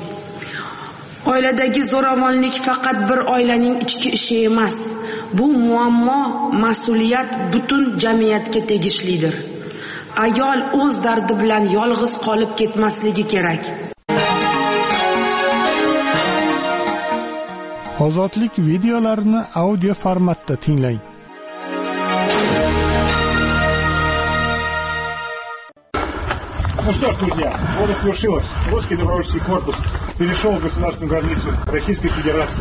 Speaker 8: Oiladagi zo'ravonlik faqat bir oilaning ichki ishi emas. Bu muammo, mas'uliyat butun jamiyatga tegishlidir. Ayol o'z dardi bilan yolg'iz qolib ketmasligi kerak.
Speaker 9: Ozodlik videolarini audio formatda tinglang.
Speaker 10: Ну что ж, друзья, вот и свершилось. Русский добровольческий корпус перешел в государственную границу Российской Федерации.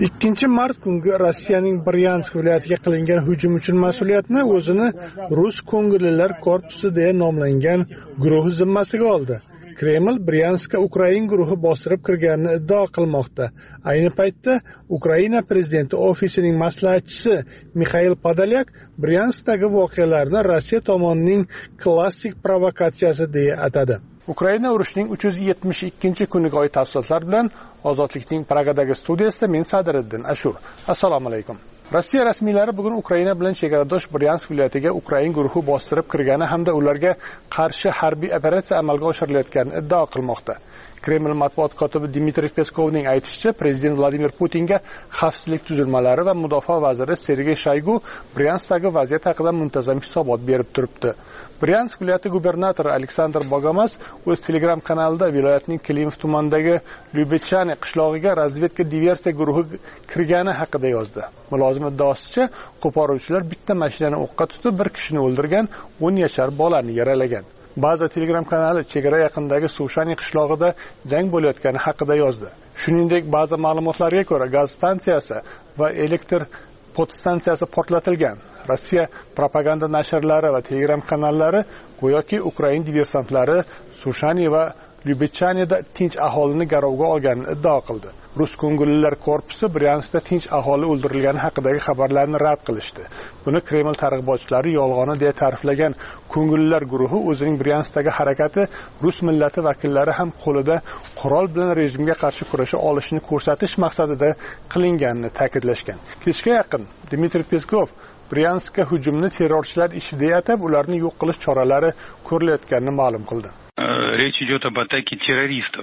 Speaker 9: 2 mart kungi Rossiyaning Bryansk viloyatiga qilingan hujum uchun mas'uliyatni o'zini Rus ko'ngillilar korpusi deya nomlangan guruh zimmasiga oldi. Kreml Bryanskka Ukrain guruhi bostirib kirganini iddao qilmoqda. Ayni paytda Ukraina prezidenti ofisining maslahatchisi Mixail Podolyak Bryanskdagi voqealarni Rossiya tomonining klassik provokatsiyasi deya atadi. Ukraina urushining 372-kuniga oid tafsilotlar bilan Ozodlikning Pragadagi studiyasida men Sadiriddin Ashur. Assalomu alaykum. Rossiya rasmiylari bugun Ukraina bilan chegaradosh Bryansk viloyatiga Ukrain guruhi bostirib kirgani hamda ularga qarshi harbiy operatsiya amalga oshirilayotganini iddao qilmoqda. Kreml matbuot kotibi Dmitriy Peskovning aytishicha, prezident Vladimir Putinga xavfsizlik tuzilmalari va mudofaa vaziri Sergey Shoygu Bryanskdagi vaziyat haqida muntazam hisobot berib turibdi. Bryansk viloyati gubernatori Aleksandr Bogomas o'z Telegram kanalida viloyatning Klimov tumanidagi Lyubechane qishlog'iga razvedka diversiya guruhi kirgani haqida yozdi. Mulozim iddaosicha, qo'poruvchilar bitta mashinani o'qqa tutib, bir kishini o'ldirgan, 10 yashar bolani yaralagan. Ba'zi Telegram kanali chegara yaqinidagi Sushani qishlog'ida jang bo'layotgani haqida yozdi. Shuningdek, ba'zi ma'lumotlarga ko'ra gaz stansiyasi va elektr podstansiyasi portlatilgan. Rossiya propaganda nashrlari va Telegram kanallari go'yoki Ukrain diversantlari Sushani va Lyubechaneda tinch aholini garovga olganini iddao qildi. Rus ko'ngillilar korpusi Bryanskda tinch aholi o'ldirilgani haqidagi xabarlarni rad qilishdi. Buni Kreml targ'ibotchilari yolg'oni deya ta'riflagan ko'ngillilar guruhi o'zining Bryanskdagi harakati Rus millati vakillari ham qo'lida qurol bilan rejimga qarshi kurasha olishini ko'rsatish maqsadida qilinganini ta'kidlashgan. Kechga yaqin Dmitriy Peskov Bryanskka hujumni terrorchilar ishi deya atab, ularni yo'q qilish choralari ko'rilayotganini ma'lum qildi.
Speaker 11: Речь идет об атаке террористов.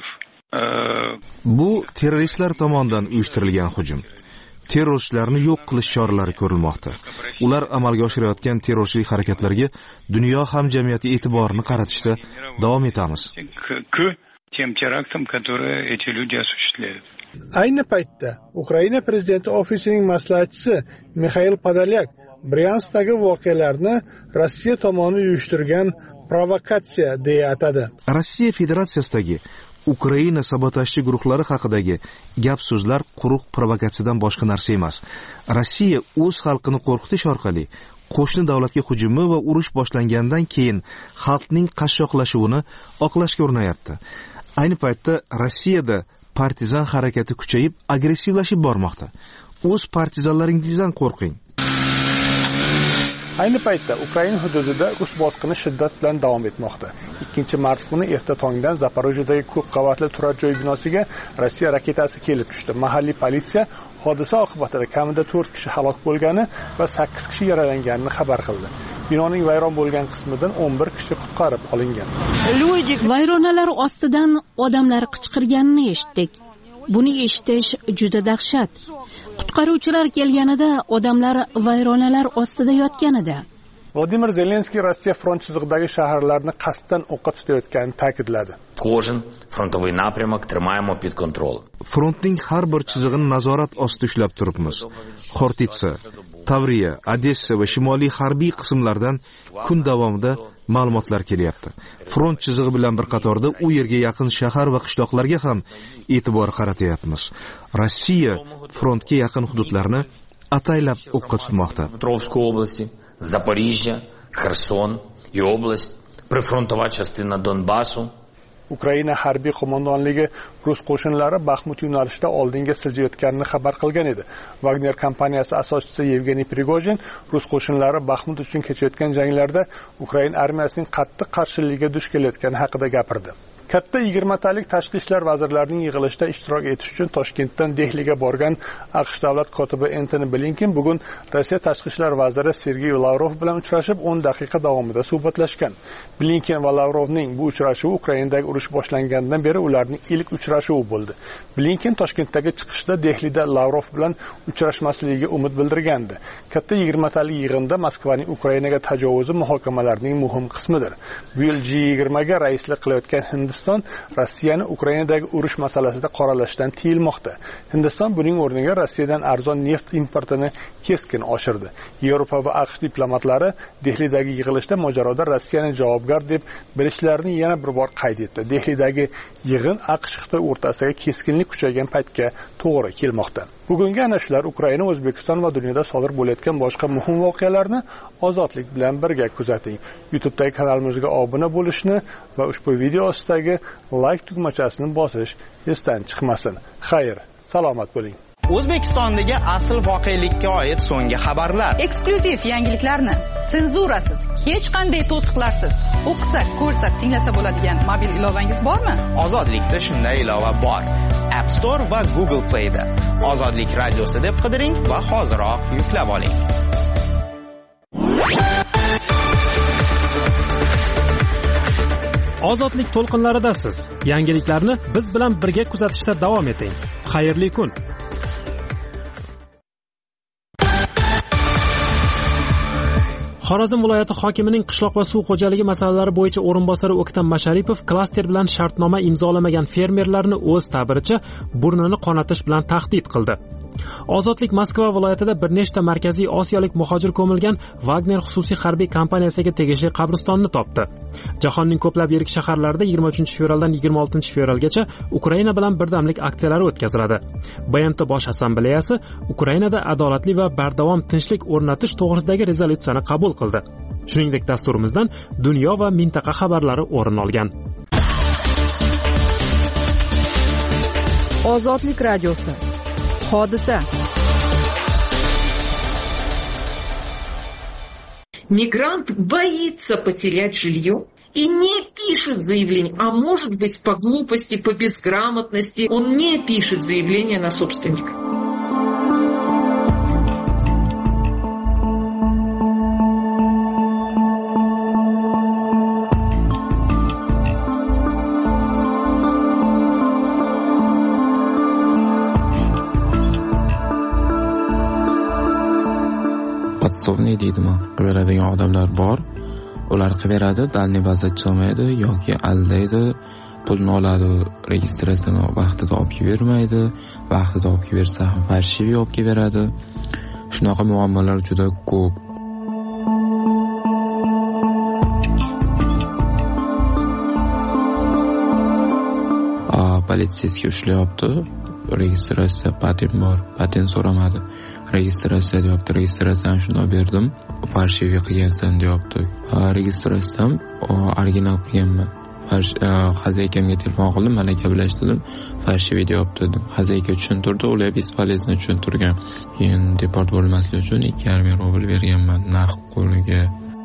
Speaker 12: Bu terroristlar tomonidan uyushtirilgan hujum. Terrorchilarni yo'q qilish choralari ko'rilmoqda. Ular amalga oshirayotgan terrorchilik harakatlariga dunyo hamjamiyati e'tiborini qaratishda davom etamiz.
Speaker 11: К тем терактам, которые эти люди осуществляют.
Speaker 9: Ayni paytda Ukraina prezidenti ofisining maslahatchisi Mixail Podolyak Bryanskdagi voqealarni Rossiya tomoni uyushtirgan provokatsiya deya atadi.
Speaker 12: Rossiya Federatsiyasidagi Ukraina sabotajchi guruhlari haqidagi gap-so'zlar quruq provokatsiyadan boshqa narsa emas. Rossiya o'z xalqini qo'rqitish orqali qo'shni davlatga hujumi va urush boshlangandan keyin xalqning qashshoqlashuvini oqlashga urinayapti. Ayni paytda Rossiyada partizan harakati kuchayib, agressivlashib bormoqda. O'z partizanlaringizdan qo'rqing.
Speaker 9: Ayni paytda Ukraina hududida rus bosqini shiddat bilan davom etmoqda. 2-mart kuni erta tongdan Zaporojyedagi ko'p qavatli turar joy binosiga Rossiya raketasi kelib tushdi. Mahalliy politsiya hodisa oqibatida kamida 4 kishi halok bo'lgani va 8 kishi yaralanganini xabar qildi. Binoning vayron bo'lgan qismidan 11 kishi qutqarib olingan.
Speaker 13: Vayronalar ostidan odamlar qichqirganini eshitdik. Buni eshitish juda dahshat. Qutqaruvchilar kelganida odamlar vayronalar ostida yotgan edi.
Speaker 9: Vladimir Zelenskiy Rossiya front chizig'idagi shaharlarni qasddan o'qqa tutayotganini ta'kidladi.
Speaker 14: Кожен фронтовий напрямок тримаємо під контролем.
Speaker 12: Frontning har bir chizig'ini nazorat ostida ushlab turibmiz. Xortitsa, Tavriya, Odessa va shimoliy harbiy qismlardan kun davomida ma'lumotlar kelyapti. Front chizig'i bilan bir qatorda u yerga yaqin shahar va qishloqlarga ham e'tibor qaratyapmiz. Rossiya frontga yaqin hududlarni ataylab o'qqa tutmoqda.
Speaker 14: Дніпропетровської області, Запоріжжя, Херсон і область, прифронтова частина Донбасу.
Speaker 9: Ukraina harbiy qo'mondonligi rus qo'shinlari Baxmut yo'nalishida oldinga siljayotganini xabar qilgan edi. Wagner kompaniyasi asoschisi Yevgeniy Prigojin rus qo'shinlari Baxmut uchun kechayotgan janglarda Ukraina armiyasining qattiq qarshiligiga duch kelayotgani haqida gapirdi. Katta 20 talik tashqi ishlar vazirlarining yig'ilishida ishtirok etish uchun Toshkentdan Dehliga borgan AQSh davlat kotibi Antony Blinken bugun Rossiya tashqi ishlar vaziri Sergey Lavrov bilan uchrashib 10 daqiqa davomida suhbatlashgan. Blinken va Lavrovning bu uchrashuvi Ukrainadagi urush boshlangandan beri ularning ilk uchrashuvi bo'ldi. Blinken Toshkentdagi chiqishda Dehlida Lavrov bilan uchrashmasligiga umid bildirgandi. Katta 20 talik yig'inda Moskvaning Ukrainaga tajovuzi muhokamalarning muhim qismidir. Bu yil G20 ga raislik qilayotgan Hindiston Hindiston Rossiyani Ukrainadagi urush masalasida qoralashdan tiyilmoqda. Hindiston buning o'rniga Rossiyadan arzon neft importini keskin oshirdi. Yevropa va AQSh diplomatlari Dehlidagi yig'ilishda mojaroda Rossiyani javobgar deb bilishlarini yana bir bor qayd etdi. Dehlidagi yig'in AQSh-Xitoy o'rtasidagi keskinlik kuchaygan paytga to'g'ri kelmoqda. Bugungi ana shular Ukraina, O'zbekiston va dunyoda sodir bo'layotgan boshqa muhim voqealarni ozodlik bilan birga kuzating. YouTube'dagi kanalimizga obuna bo'lishni va ushbu video ostidagi like tugmachasini bosish esdan chiqmasin. Xayr, salomat bo'ling.
Speaker 15: O'zbekistondagi asl voqelikka oid so'nggi xabarlar,
Speaker 2: eksklyuziv yangiliklarni senzurasiz, hech qanday to'siqlarsiz o'qisa, ko'rsa, tinglasa bo'ladigan mobil ilovangiz bormi?
Speaker 15: Ozodlikda shunday ilova bor. App Store va Google Play da Ozodlik radiosi deb qidiring va hoziroq yuklab oling.
Speaker 1: Ozodlik to'lqinlaridasiz. Yangiliklarni biz bilan birga kuzatishda davom eting. Xayrli kun. Xorazm viloyati hokimining qishloq va suv xo'jaligi masalalari bo'yicha o'rinbosari O'ktam Masharipov klaster bilan shartnoma imzolamagan fermerlarni o'z ta'biricha burnini qonatish bilan tahdid qildi. Ozodlik Moskva viloyatida bir nechta markaziy osiyolik muhojir ko'milgan Wagner xususiy harbiy kompaniyasiga tegishli qabristonni topdi. Jahonning ko'plab yirik shaharlarida 23-fevraldan 26-fevralgacha Ukraina bilan birdamlik aksiyalari o'tkaziladi. BNT bosh assambleyasi Ukrainada adolatli va bardavom tinchlik o'rnatish to'g'risidagi rezolyutsiyani qabul qildi. Shuningdek, dasturimizdan dunyo va mintaqa xabarlari o'rin olgan.
Speaker 2: Ozodlik radiosi. Hodisa.
Speaker 3: Мигрант боится потерять жилье и не пишет заявление, а может быть по глупости, по безграмотности он не пишет заявление на собственника.
Speaker 4: Podsobniy deydimi? Beradigan odamlar bor. Ular qilaveradi, dalniy bazda chiqmaydi yoki aldaydi, pulni oladi, registratsiyani vaqtida olib bermaydi, vaqtida olib bersa ham farshivi olib beradi. Shunaqa muammolar juda ko'p. Politsiyasiga ushlayapti. Registratsiya patent bor, patent so'ramadi. Registratsiya deyapti, registratsiyani shunday berdim, farshivi qilgansan deyapti. Registratsiyam original qilganman. Xazaykamga telefon qildim, mana gaplashdim, farshivi deyapti dedim. Xazayka tushuntirdi, ular bespolezno tushuntirgan. Keyin deport bo'lmaslik uchun 2,5 rubl berganman naqd qo'liga.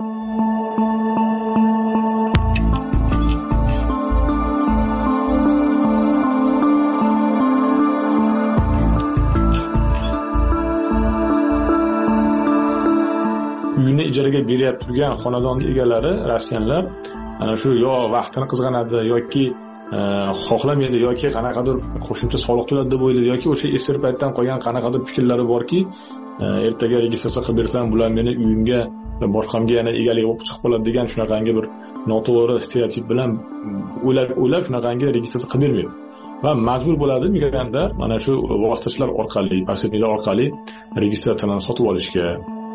Speaker 5: Uyini ijaraga berib turgan xonadonning egalari rossiyanlar ana shu yo vaqtini qizg'anadi yoki xohlamaydi yoki qanaqadir qo'shimcha soliq to'ladi deb o'ylaydi yoki o'sha eski paytdan qolgan qanaqadir fikrlari borki, ertaga registratsiya qilib bersam bular meni uyimga va boshqamga yana egalik bo'lib chiqib qoladi degan shunaqangi bir noto'g'ri stereotip bilan o'ylab shunaqangi registratsiya qilib bermaydi. Va majbur bo'ladi migrantlar mana shu vositachilar orqali, posredniklar orqali registratsiyani sotib olishga.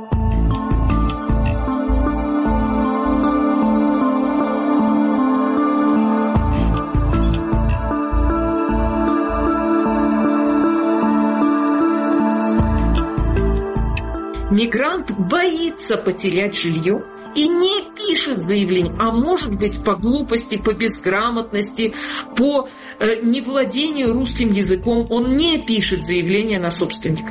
Speaker 3: Мигрант боится потерять жилье и не пишет заявление, а может быть по глупости, по безграмотности, по невладению русским языком он не пишет заявление на собственника.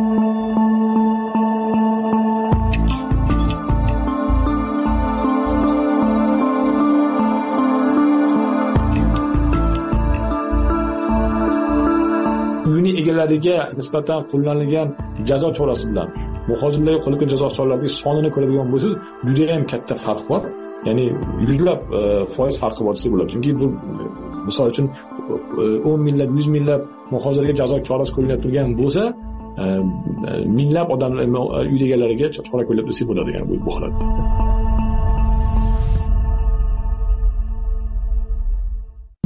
Speaker 5: Uyning egalariga nisbatan qo'llanilgan jazo chorasi bilan muhojirlarga qo'llangan jazo choralarining sonini ko'radigan bo'lsangiz, juda ham katta farq bor. Ya'ni yuzlab foiz farqi bor desa bo'ladi. Chunki bu misol uchun 10 minglab, 100 minglab muhojirga jazo chorasi qo'llanib turgan bo'lsa, minglab odamlar uy egalariga chora qo'llab desa bo'ladi, ya'ni bu holatda.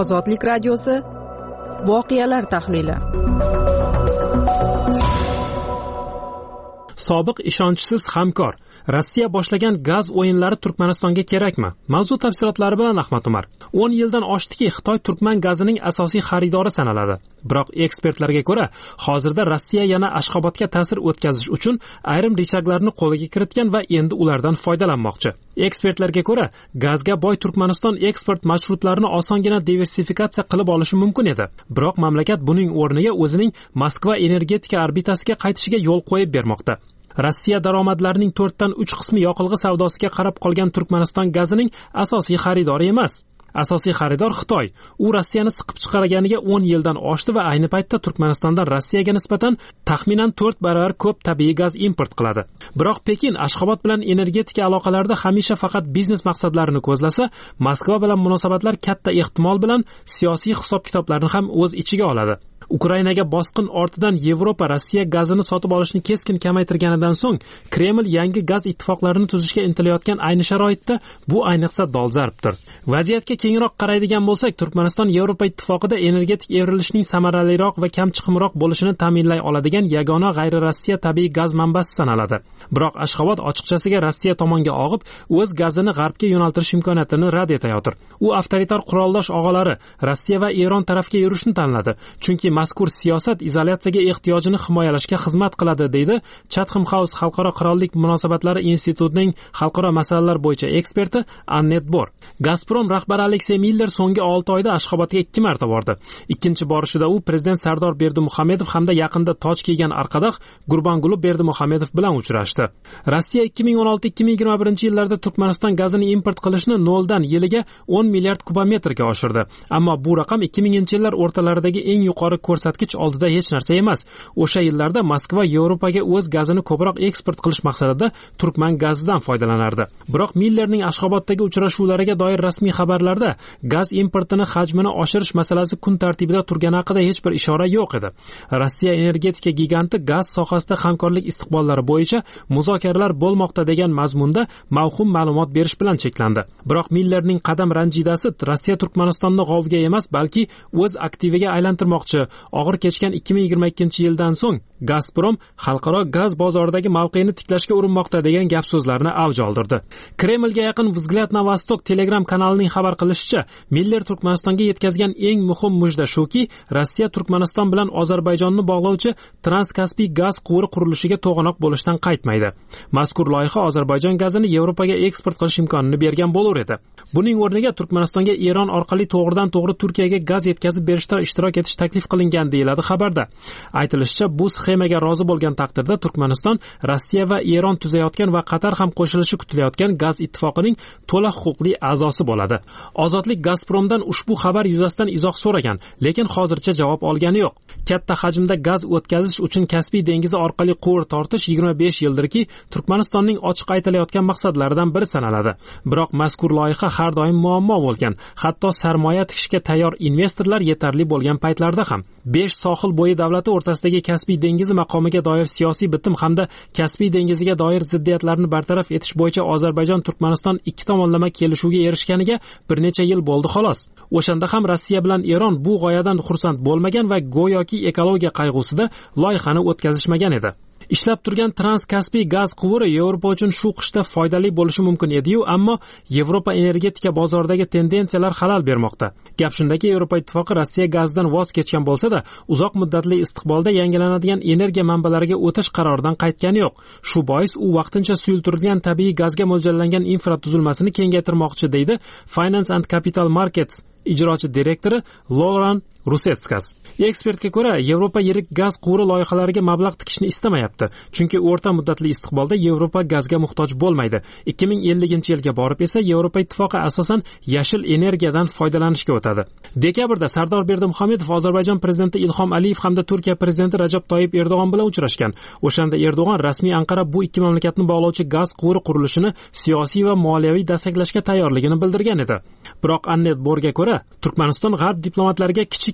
Speaker 2: Ozodlik radiosi voqealar tahlili.
Speaker 1: Sobiq ishonchsiz hamkor. Rossiya boshlagan gaz o'yinlari Turkmanistonga kerakmi? Mavzu tafsilotlari bilan Ahmad Umar. 10 yildan oshdiki, Xitoy turkman gazining asosiy xaridori sanaladi. Biroq ekspertlarga ko'ra, hozirda Rossiya yana Ashxobodga ta'sir o'tkazish uchun ayrim rechaglarni qo'lga kiritgan va endi ulardan foydalanmoqchi. Ekspertlarga ko'ra, gazga boy Turkmaniston eksport marshrutlarini osongina diversifikatsiya qilib olishi mumkin edi. Biroq mamlakat buning o'rniga o'zining Moskva energetika orbitasiga qaytishiga yo'l qo'yib bermoqda. Rossiya daromadlarining 4dan 3 qismi yoqilg'i savdosiga qarab qolgan Turkmaniston gazining asosiy xaridori emas. Asosiy xaridor Xitoy. U Rossiyani siqib chiqarganiga 10 yildan oshdi va ayni paytda Turkmanistondan Rossiyaga nisbatan taxminan 4 barobar ko'p tabiiy gaz import qiladi. Biroq Pekin Ashxobod bilan energetika aloqalarida hamisha faqat biznes maqsadlarini ko'zlasa, Moskva bilan munosabatlar katta ehtimol bilan siyosiy hisob-kitoblarni ham o'z ichiga oladi. Ukrainaga bosqin ortidan Yevropa Rossiya gazini sotib olishni keskin kamaytirganidan so'ng Kreml yangi gaz ittifoqlarini tuzishga intilayotgan ayni sharoitda bu ayniqsa dolzarbdir. Vaziyatga kengroq qaraydigan bo'lsak, Turkmaniston Yevropa ittifoqida energetik evrilishning samaraliroq va kam chiqimroq bo'lishini ta'minlay oladigan yagona g'ayri-Rossiya tabiiy gaz manbasi sanaladi. Biroq Ashxobod ochiqchasiga Rossiya tomonga og'ib, o'z gazini g'arbga yo'naltirish imkoniyatini rad etayotir. U avtoritar quroldosh og'alari Rossiya va Eron tarafga yurishni tanladi, chunki mazkur siyosat izolyatsiyaga ehtiyojini himoyalashga xizmat qiladi, deydi Chatham House Xalqaro qirollik munosabatlari institutining xalqaro masalalar bo'yicha eksperti Annet Bor. Gazprom rahbari Aleksey Miller so'nggi 6 oyda Ashxobodga 2 marta bordi. Ikkinchi borishida u prezident Sardor Berdimuhamedov hamda yaqinda toj kiygan arqadoq Gurbanguli Berdimuhamedov bilan uchrashdi. Rossiya 2016-2021 yillarda Turkmaniston gazini import qilishni 0 dan yiliga 10 milliard kubometrga oshirdi. Ammo bu raqam 2000-yillar o'rtalaridagi eng yuqori ko'rsatkich oldida hech narsa emas. O'sha yillarda Moskva Yevropaga o'z gazini ko'proq eksport qilish maqsadida turkman gazidan foydalanardi. Biroq Millerning Ashxoboddagi uchrashuvlariga doir rasmiy xabarlarda gaz importini hajmini oshirish masalasi kun tartibida turgani haqida hech bir ishora yo'q edi. Rossiya energetika giganti gaz sohasida hamkorlik istiqbollari bo'yicha muzokaralar bo'lmoqda degan mazmunda mavhum ma'lumot berish bilan cheklandi. Biroq Millerning qadam ranjidasi Rossiya Turkmanistonni g'ovga emas, balki o'z aktiviga aylantirmoqchi. Og'ir kechgan 2022-yildan so'ng Gazprom xalqaro gaz bozoridagi mavqeini tiklashga urinmoqda degan gap so'zlarni avj oldirdi. Kremlga yaqin Vzglyad na Vostok Telegram kanalining xabar qilishicha, Miller Turkmanistonga yetkazgan eng muhim mujda shuki, Rossiya Turkmaniston bilan Ozarbayjonni bog'lovchi Transkaspiy gaz quvuri qurilishiga to'g'anoq bo'lishdan qaytmaydi. Mazkur loyiha Ozarbayjon gazini Yevropaga eksport qilish imkonini bergan bo'lar edi. Buning o'rniga Turkmanistonga Eron orqali to'g'ridan-to'g'ri Turkiyaga gaz yetkazib berishda ishtirok etish taklif qilingan deyiladi xabarda. Aytilishicha, bu sxemaga rozi bo'lgan taqdirda Turkmaniston Rossiya va Eron tuzayotgan va Qatar ham qo'shilishi kutilayotgan gaz ittifoqining to'liq huquqli a'zosi bo'ladi. Ozodlik Gazpromdan ushbu xabar yuzasidan izoh so'ragan, lekin hozircha javob olgani yo'q. Katta hajmda gaz o'tkazish uchun Kaspiy dengizi orqali quvur tortish 25 yildirki Turkmanistonning ochiq aytilayotgan maqsadlaridan biri sanaladi. Biroq mazkur loyiha har doim muammo bo'lgan. Hatto sarmoya tikishga tayyor investorlar yetarli bo'lgan paytlarda ham 5 sohil bo'yi davlati o'rtasidagi Kaspiy dengizi maqomiga doir siyosiy bitim hamda Kaspiy dengiziga doir ziddiyatlarni bartaraf etish bo'yicha Ozarbayjon Turkmaniston ikki tomonlama kelishuvga erishganiga bir necha yil bo'ldi xolos. O'shanda ham Rossiya bilan Eron bu g'oyadan xursand bo'lmagan va go'yoki ekologiya qayg'usida loyihani o'tkazishmagan edi. Ishlab turgan Transkaspiy gaz quvuri Yevropa uchun shu qishda foydali bo'lishi mumkin edi-yu, ammo Yevropa energetika bozoridagi tendensiyalar xalal bermoqda. Gap shundaki, Yevropa ittifoqi Rossiya gazidan voz kechgan bo'lsa-da, uzoq muddatli istiqbolda yangilanadigan energiya manbalariga o'tish qaroridan qaytgani yo'q. Shu bois u vaqtincha suyultirilgan tabiiy gazga mo'ljallangan infratuzilmasini kengaytirmoqchi, deydi Finance and Capital Markets ijrochi direktori Loran Rusetskas. Ekspertga ko'ra, Yevropa yirik gaz quvuri loyihalariga mablag' tikishni istamayapti, chunki o'rta muddatli istiqbolda Yevropa gazga muhtoj bo'lmaydi. 2050-yilga borib esa Yevropa ittifoqi asosan yashil energiyadan foydalanishga o'tadi. Dekabrda Sardor Berdimuhamedov Ozarbayjon prezidenti Ilhom Aliyev hamda Turkiya prezidenti Rajab Toyyib Erdo'g'on bilan uchrashgan. O'shanda Erdo'g'on rasmiy Anqara bu ikki mamlakatni bog'lovchi gaz quvuri qurilishini siyosiy va moliyaviy desteklashga tayyorligini bildirgan edi. Biroq Annet Borga ko'ra, Turkmaniston g'arb diplomatlariga kichik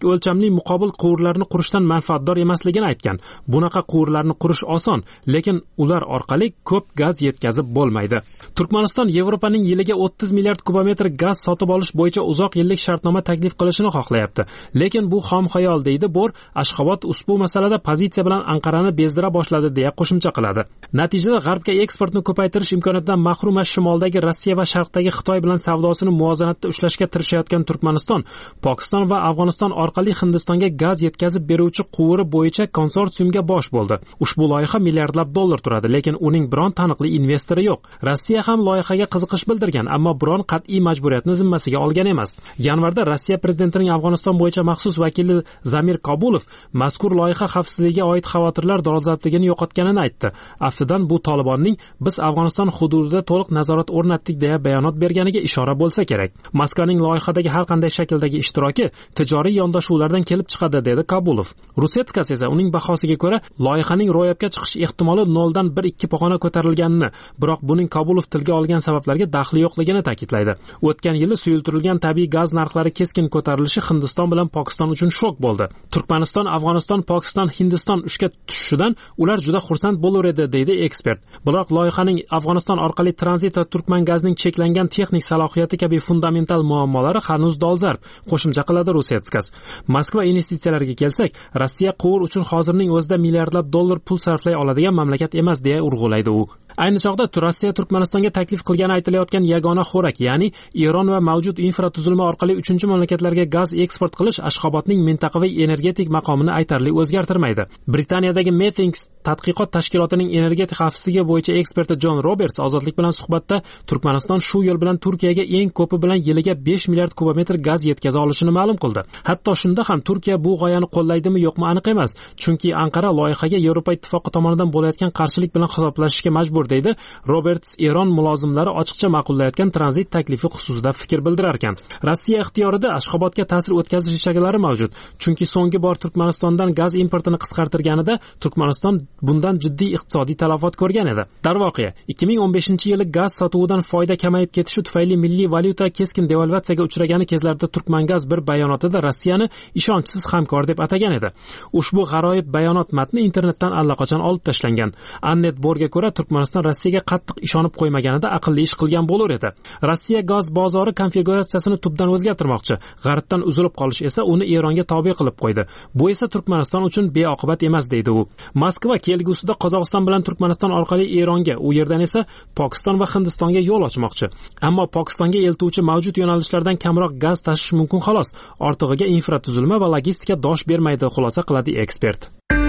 Speaker 1: kichik o'lchamli muqobil quvurlarni qurishdan manfaatdor emasligini aytgan. Bunaqa quvurlarni qurish oson, lekin ular orqali ko'p gaz yetkazib bo'lmaydi. Turkmaniston Yevropaning yiliga 30 milliard kubometr gaz sotib olish bo'yicha uzoq yillik shartnoma taklif qilishini xohlayapti. Lekin bu xom xayol, deydi Bor. Ashxobod ushbu masalada pozitsiya bilan Anqarani bezdira boshladi deya qo'shimcha qiladi. Natijada g'arbga eksportni ko'paytirish imkoniyatidan mahrum shimoldagi Rossiya va sharqdagi Xitoy bilan savdosini muvozanatda ushlashga tirishayotgan Turkmaniston, Pokiston va Afg'oniston orqali Hindistonga gaz yetkazib beruvchi quvuri bo'yicha konsorsiumga bosh bo'ldi. Ushbu loyiha milliardlab dollar turadi, lekin uning biron taniqli investori yo'q. Rossiya ham loyihaga qiziqish bildirgan, ammo biron qat'iy majburiyatni zimmasiga olgan emas. Yanvarda Rossiya prezidentining Afg'oniston bo'yicha maxsus vakili Zamir Kabulov mazkur loyiha xavfsizligiga oid xavotirlar dolzarbligini yo'qotganini aytdi. Aftidan bu Tolibonning biz Afg'oniston hududida to'liq nazorat o'rnatdik deya bayonot berganiga ishora bo'lsa kerak. Moskvaning loyihadagi har qanday shakldagi ishtiroki tijoriy yondashuvlardan kelib chiqadi, dedi Kabulov. Rusetskas esa uning bahosiga ko'ra loyihaning ro'yobga chiqish ehtimoli 0 dan 1-2 pog'ona ko'tarilganini, biroq buning Kabulov tilga olgan sabablarga daxli yo'qligini ta'kidlaydi. O'tgan yili suyultirilgan tabiiy gaz narxlari keskin ko'tarilishi Hindiston bilan Pokiston uchun shok bo'ldi. Turkmaniston, Afg'oniston, Pokiston, Hindiston ishga tushishidan ular juda xursand bo'lar edi, deydi ekspert. Biroq loyihaning Afg'oniston orqali tranzit va turkman gazining cheklangan texnik salohiyati kabi fundamental muammolari hanuz dolzarb, qo'shimcha qiladi Rusetskas. Moskva investitsiyalariga kelsak, Rossiya quvur uchun hozirning o'zida milliardlab dollar pul sarflay oladigan mamlakat emas deya urg'ulaydi u. Ayni chog'da Rossiya Turkmanistonga taklif qilgani aytilayotgan yagona xo'rak, ya'ni Eron va mavjud infratuzilma orqali 3-mamlakatlarga gaz eksport qilish Ashxobodning mintaqaviy energetik maqomini aytarli o'zgartirmaydi. Britaniyadagi Meetings tadqiqot tashkilotining energetik xavfsizligi bo'yicha eksperti John Roberts ozodlik bilan suhbatda Turkmaniston shu yo'l bilan Turkiyaga eng ko'pi bilan yiliga 5 milliard kubometr gaz yetkaza olishini ma'lum qildi. Hatto shunda ham Turkiya bu g'oyani qo'llaydimi yo'qmi aniq emas, chunki Anqara loyihaga Yevropa ittifoqi tomonidan bo'layotgan qarshilik bilan hisoblashishga majbur, deydi Roberts. Eron mulozimlari ochiqcha ma'qullayotgan tranzit taklifi xususida fikr bildirar ekan. Rossiya ixtiyorida Ashxobodga ta'sir o'tkazish ishlaklari mavjud, chunki so'nggi bor Turkmanistondan gaz importini qisqartirganida Turkmaniston bundan jiddiy iqtisodiy talafot ko'rgan edi. Darvoqe, 2015-yili gaz sotuvidan foyda kamayib ketishi tufayli milliy valyuta keskin devalvatsiyaga uchragani kezlarda Turkmangaz bir bayonotida Rossiyani ishonchsiz hamkor deb atagan edi. Ushbu g'aroyib bayonot matni internetdan allaqachon olib tashlangan. Annet Borga ko'ra, Turkmaniston Rossiyaga qattiq ishonib qo'ymaganida aqlli ish qilgan bo'lar edi. Rossiya gaz bozori konfiguratsiyasini tubdan o'zgartirmoqchi. G'arbdan uzilib qolish esa uni Eronga tobe qilib qo'ydi. Bu esa Turkmaniston uchun beoqibat emas, deydi u. Moskva kelgusida Qozog'iston bilan Turkmaniston orqali Eronga, u yerdan esa Pokiston va Hindistonga yo'l ochmoqchi. Ammo Pokistonga eltuvchi mavjud yo'nalishlardan kamroq gaz tashish mumkin xolos. Ortig'iga infratuzilma va logistika dosh bermaydi, xulosa qiladi ekspert.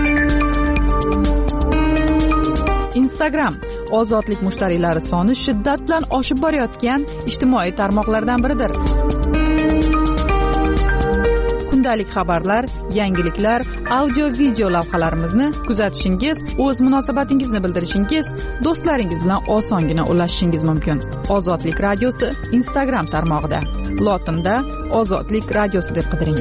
Speaker 2: Instagram ozodlik mushtariylari soni shiddat bilan oshib borayotgan ijtimoiy tarmoqlardan biridir. Kundalik xabarlar, yangiliklar, audio-video lavhalarimizni kuzatishingiz, o'z munosabatingizni bildirishingiz, do'stlaringiz bilan osongina ulashishingiz mumkin. Ozodlik radiosi Instagram tarmog'ida. Lotinda Ozodlik radiosi deb qidiring.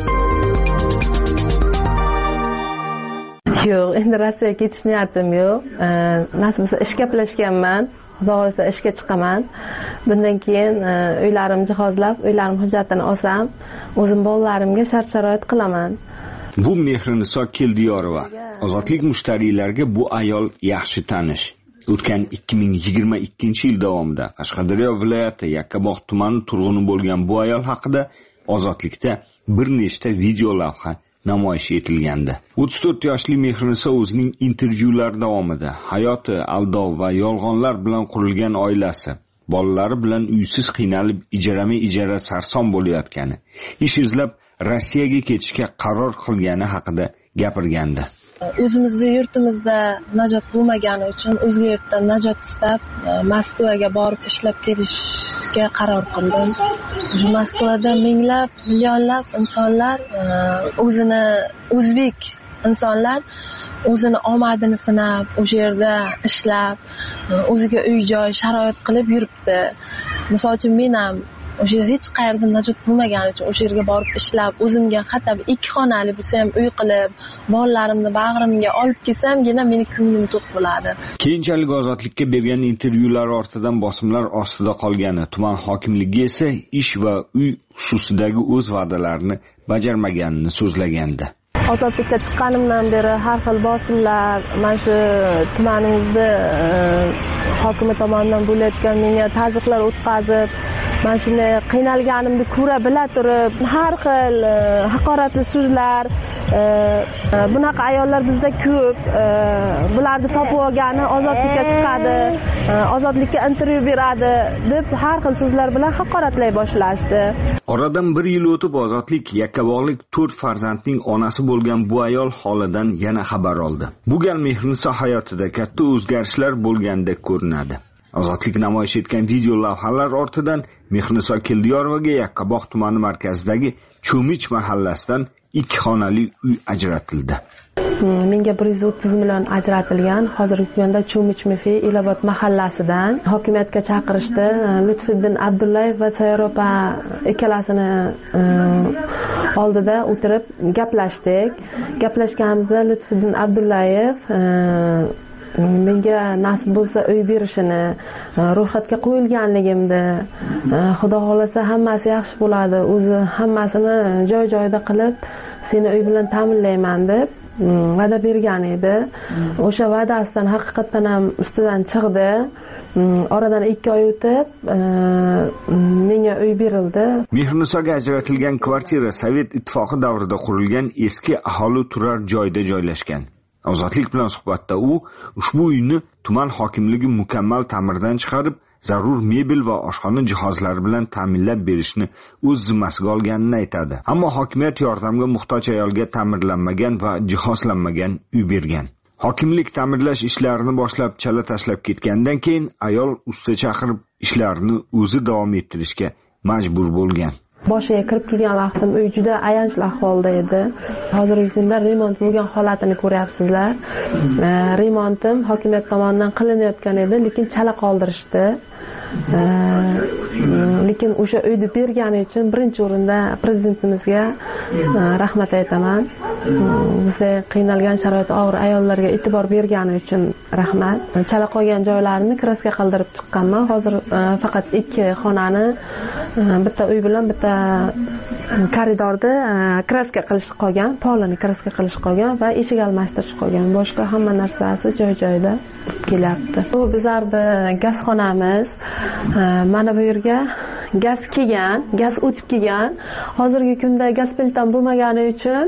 Speaker 6: Yo'q, endi Rossiyaga ketish niyatim yo'q. Nasib bo'lsa ishga plashganman. Xudo xolasa ishga chiqaman. Bundan keyin uylarimni jihozlab, uylarim hujjatini olsam, o'zim bolalarimga shart-sharoit qilaman.
Speaker 7: Bu Mehriniso Keldiyorova. Ozodlik mushtariylarga bu ayol yaxshi tanish. O'tgan 2022-yil davomida Qashqadaryo viloyati Yakkabog' tumani turg'uni bo'lgan bu ayol haqida Ozodlikda bir nechta video lavha namoyish etilgandi. 34 yoshli Mehriniso o'zining intervyular davomida hayoti aldov va yolg'onlar bilan qurilgan oilasi, bolalari bilan uysiz qiynalib ijara sarson bo'layotgani, ish izlab Rossiyaga ketishga qaror qilgani haqida gapirgandi.
Speaker 6: O'zimizda yurtimizda najot bo'lmagani uchun o'zga yurtdan najot istab Moskvaga borib ishlab kelishga qaror qildim. Moskvada minglab, millionlab insonlar o'zini o'zbek insonlar o'zini omadini sinab, o'sha yerda ishlab, o'ziga uy-joy sharoit qilib yuribdi. Misol uchun men ham o'sha hech qayerda najot bo'lmagani uchun o'sha yerga borib ishlab, o'zimga hatto 2 xonali bo'lsa ham uy qilib, bolalarimni bag'rimga olib kelsam-gina meni ko'nglim to'q bo'ladi.
Speaker 7: Keyinchalik Ozodlikka bergan intervyular ortidan bosimlar ostida qolgani, tuman hokimligi esa ish va uy xususidagi o'z va'dalarini bajarmaganini so'zlagandi.
Speaker 6: Ozodlikka chiqqanimdan beri har xil bosimlar, mana shu tumanimizda hokimi tomonidan bo'layotgan menga tazyiqlar o'tkazib, mana shunday qiynalganimni ko'ra bila turib, har xil haqoratli so'zlar, bunaqa ayollar bizda ko'p, bularni topib olgani ozodlikka chiqadi, ozodlikka intervyu beradi deb har xil so'zlar bilan haqoratlay boshlashdi.
Speaker 7: Oradan 1 yil o'tib ozodlik yakkabog'lik 4 farzandning onasi bo'lgan bu ayol holidan yana xabar oldi. Bu gal Mehriniso hayotida katta o'zgarishlar bo'lgandek ko'rinadi. Ozodlik namoyish etgan video lavhalar ortidan Mehriniso Keldiyorovaga Yakkabog' tumani markazidagi Cho'mich mahallasidan 2 xonali uy ajratildi.
Speaker 6: Menga 130 million ajratilgan. Hozirgi kunda Cho'mich Elobod mahallasidan hokimiyatga chaqirishdi. Lutfiddin Abdullayev va Sayaropa ikkalasini oldida o'tirib gaplashdik. Gaplashganimizda Lutfiddin Abdullayev menga nasib bo'lsa uy berishini, ro'yxatga qo'yilganligimni, xudo xolasa hammasi yaxshi bo'ladi, o'zi hammasini joy-joyida qilib seni uy bilan ta'minlayman deb va'da bergan edi. O'sha va'dasidan haqiqatan ham ustidan chiqdi. Oradan 2 oy o'tib menga uy berildi.
Speaker 7: Mehrinisoga ajratilgan kvartira Sovet ittifoqi davrida qurilgan eski aholi turar joyda joylashgan. Ozodlik bilan suhbatda u ushbu uyni tuman hokimligi mukammal ta'mirdan chiqarib, zarur mebel va oshxona jihozlari bilan ta'minlab berishni o'z zimmasiga olganini aytadi. Ammo hokimiyat yordamga muhtoj ayolga ta'mirlanmagan va jihozlanmagan uy bergan. Hokimlik ta'mirlash ishlarini boshlab chala tashlab ketgandan keyin ayol usta chaqirib ishlarini o'zi davom ettirishga majbur bo'lgan.
Speaker 6: Boshiga kirib kelgan vaqtim uy juda ayanchli ahvolda edi. Hozirgi kunda remont bo'lgan holatini ko'ryapsizlar. Remontim hokimiyat tomonidan qilinayotgan edi, lekin chala qoldirishdi. Lekin o'sha uyni bergani uchun birinchi o'rinda prezidentimizga rahmat aytaman. Bizga qiynalgan sharoiti og'ir ayollarga e'tibor bergani uchun rahmat. Chala qolgan joylarini kraska qildirib chiqqanman. Hozir faqat 2 xonani, bitta uy bilan bitta koridorda kraska qilish qolgan, polini kraska qilish qolgan va eshik almashtirish qolgan. Boshqa hamma narsasi joy-joyida kelyapti. Bu bizlarni gazxonamiz. Mana bu yerga gaz kelgan, gaz o'tib kelgan. Hozirgi kunda gaz plitam bo'lmagani uchun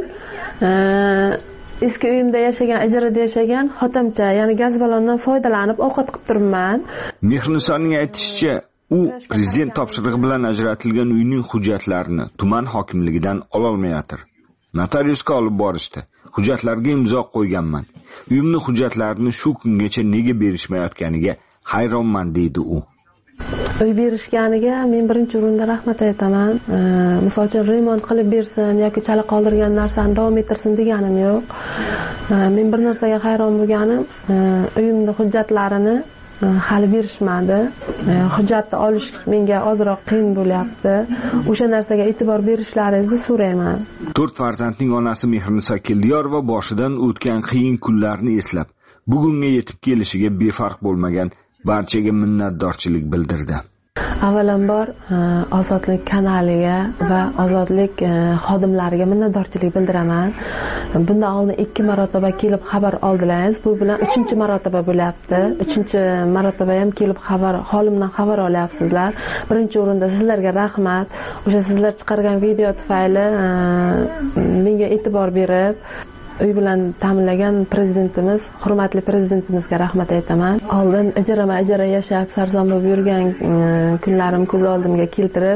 Speaker 6: eski uyimda yashagan, ijarada yashagan xotimcha, ya'ni gaz ballondan foydalanib ovqat qilib turibman.
Speaker 7: Mehrinisoning aytishicha, u prezident topshirig'i bilan ajratilgan uyning hujjatlarini tuman hokimligidan ololmayotir. Notariusga olib borishdi. Hujjatlarga imzo qo'yganman. Uyimning hujjatlarini shu kungacha nega berishmayotganiga hayronman deydi u.
Speaker 6: Uy berishganiga men birinchi o'rinda rahmat aytaman. Misol uchun remont qilib bersin yoki chala qoldirgan narsani davom ettirsin deganim yo'q. Men bir narsaga hayron bo'lganim, uyimning hujjatlarini hali berishmadi. Hujjatni olish menga ozroq qiyin bo'lyapti. O'sha narsaga e'tibor berishlaringizni so'rayman.
Speaker 7: 4 farzandning onasi Mehriniso Keldiyorova boshidan o'tgan qiyin kunlarni eslab, bugunga yetib kelishiga befarq bo'lmagan barchaga minnatdorchilik bildirdi.
Speaker 6: Avvalambor Ozodlik kanaliga va Ozodlik xodimlariga minnatdorchilik bildiraman. Bundan oldin 2 marotaba kelib xabar oldilaringiz. Bu bilan 3-marotaba bo'lyapti. 3-marotaba ham kelib holimdan xabar olyapsizlar. Birinchi o'rinda sizlarga rahmat. O'sha sizlar chiqargan video tufayli menga e'tibor berib uy bilan ta'minlagan prezidentimiz, hurmatli prezidentimizga rahmat aytaman. Oldin ijara yashab sarzon bo'lib yurgan kunlarim ko'z oldimga keltirib,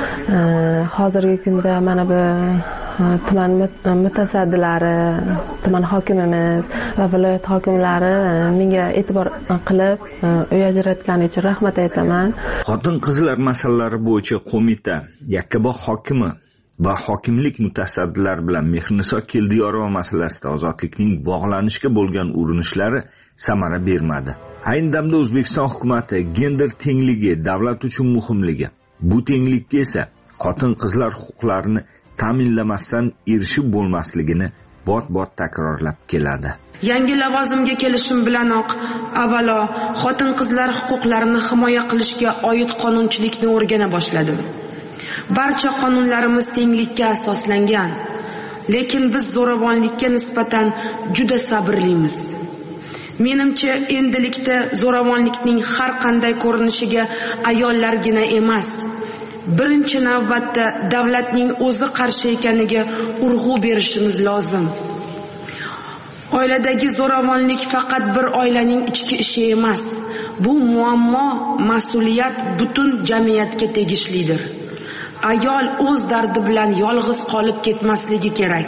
Speaker 6: hozirgi kunda mana bu tuman mutasaddilari, tuman hokimimiz va viloyat hokimlari menga e'tibor qilib uy ajratgani uchun rahmat aytaman.
Speaker 7: Xotin-qizlar masalalari bo'yicha qo'mita Yakkabog' hokimi va hokimlik mutasaddilari bilan Mehriniso Keldiyorova masalasida ozodlikning bog'lanishga bo'lgan urinishlari samara bermadi. Ayni damda O'zbekiston hukumatı gender tengligi davlat uchun muhimligi, bu tenglikka esa xotin-qizlar huquqlarini ta'minlamasdan erishib bo'lmasligini bot-bot takrorlab keladi.
Speaker 8: Yangi lavozimga kelishim bilanoq avvalo xotin-qizlar huquqlarini himoya qilishga oid qonunchilikni o'rgana boshladim. Barcha qonunlarimiz tenglikka asoslangan, lekin biz zo'ravonlikka nisbatan juda sabrlimiz. Menimcha, endilikda zo'ravonlikning har qanday ko'rinishiga ayollargina emas, birinchi navbatda davlatning o'zi qarshi ekaniga urg'u berishimiz lozim. Oiladagi zo'ravonlik faqat bir oilaning ichki ishi emas. Bu muammo, mas'uliyat butun jamiyatga tegishlidir. Ayol o'z dardi bilan yolg'iz qolib ketmasligi kerak.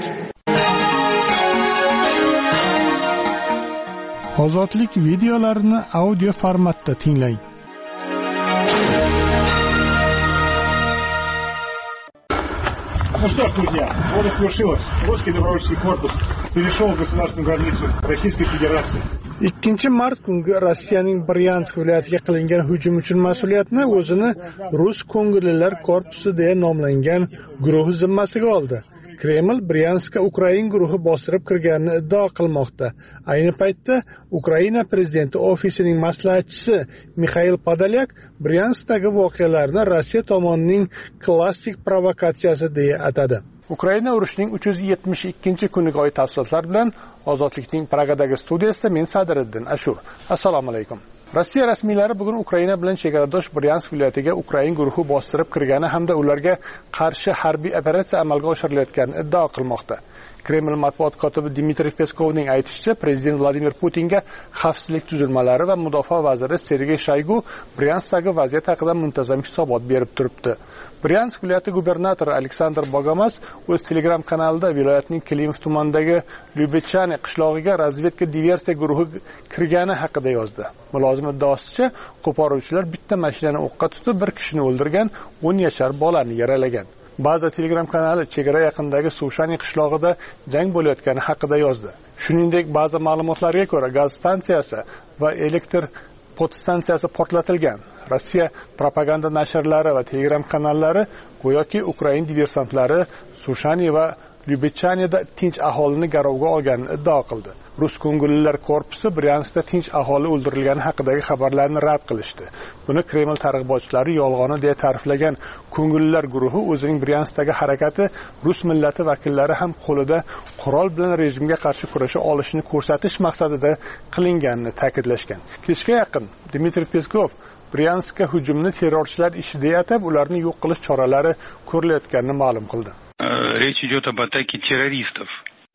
Speaker 9: Ozodlik videolarini audio formatda tinglang.
Speaker 10: Ну что ж, друзья, вот и свершилось. Русский добровольческий корпус перешел в государственную границу Российской Федерации.
Speaker 9: 2 mart kungi Rossiyaning Bryansk viloyatiga qilingan hujum uchun mas'uliyatni o'zini Rus ko'ngillilar korpusi deya nomlangan guruh zimmasiga oldi. Kreml Bryanskka Ukrain guruhi bostirib kirganini iddao qilmoqda. Ayni paytda Ukraina prezidenti ofisining maslahatchisi Mixail Podolyak Bryanskdagi voqealarni Rossiya tomonining klassik provokatsiyasi deya atadi. Ukraina urushining 372-kuniga oid tafsilotlar bilan Ozodlikning Pragadagi studiyasida men Sadiriddin Ashur. Assalomu alaykum. Rossiya rasmiylari bugun Ukraina bilan chegaradosh Bryansk viloyatiga Ukrain guruhi bostirib kirgani hamda ularga qarshi harbiy operatsiya amalga oshirilayotganini iddao qilmoqda. Kreml matbuot kotibi Dmitriy Peskovning aytishicha, prezident Vladimir Putinga xavfsizlik tuzilmalari va mudofaa vaziri Sergey Shoygu Bryanskdagi vaziyat haqida muntazam hisobot berib turibdi. Bryansk viloyati gubernatori Aleksandr Bogomas o'z Telegram kanalida viloyatning Klimov tumanidagi Lyubechane qishlog'iga razvedka diversiya guruhi kirgani haqida yozdi. Mulozim iddaosicha, qo'poruvchilar bitta mashinani o'qqa tutib, bir kishini o'ldirgan, 10 yashar bolani yaralagan. Ba'zi Telegram kanali chegara yaqinidagi Sushani qishlog'ida jang bo'layotgani haqida yozdi. Shuningdek, ba'zi ma'lumotlarga ko'ra, gaz stansiyasi va elektr podstansiyasi portlatilgan. Rossiya propaganda nashrlari va Telegram kanallari go'yoki Ukrain diversantlari Sushani va Lyubechaneda tinch aholini garovga olganini iddao qildi. Rus ko'ngillilar korpusi Bryanskda tinch aholi o'ldirilgani haqidagi xabarlarni rad qilishdi. Buni Kreml targ'ibotchilari yolg'oni deya ta'riflagan ko'ngillilar guruhi o'zining Bryanskdagi harakati Rus millati vakillari ham qo'lida qurol bilan rejimga qarshi kurasha olishini ko'rsatish maqsadida qilinganini ta'kidlashgan. Kechga yaqin Dmitriy Peskov Bryanskka hujumni terrorchilar ishi deya atab, ularni yo'q qilish choralari ko'rilayotganini ma'lum qildi.
Speaker 11: Rечь идет об атаке террористов.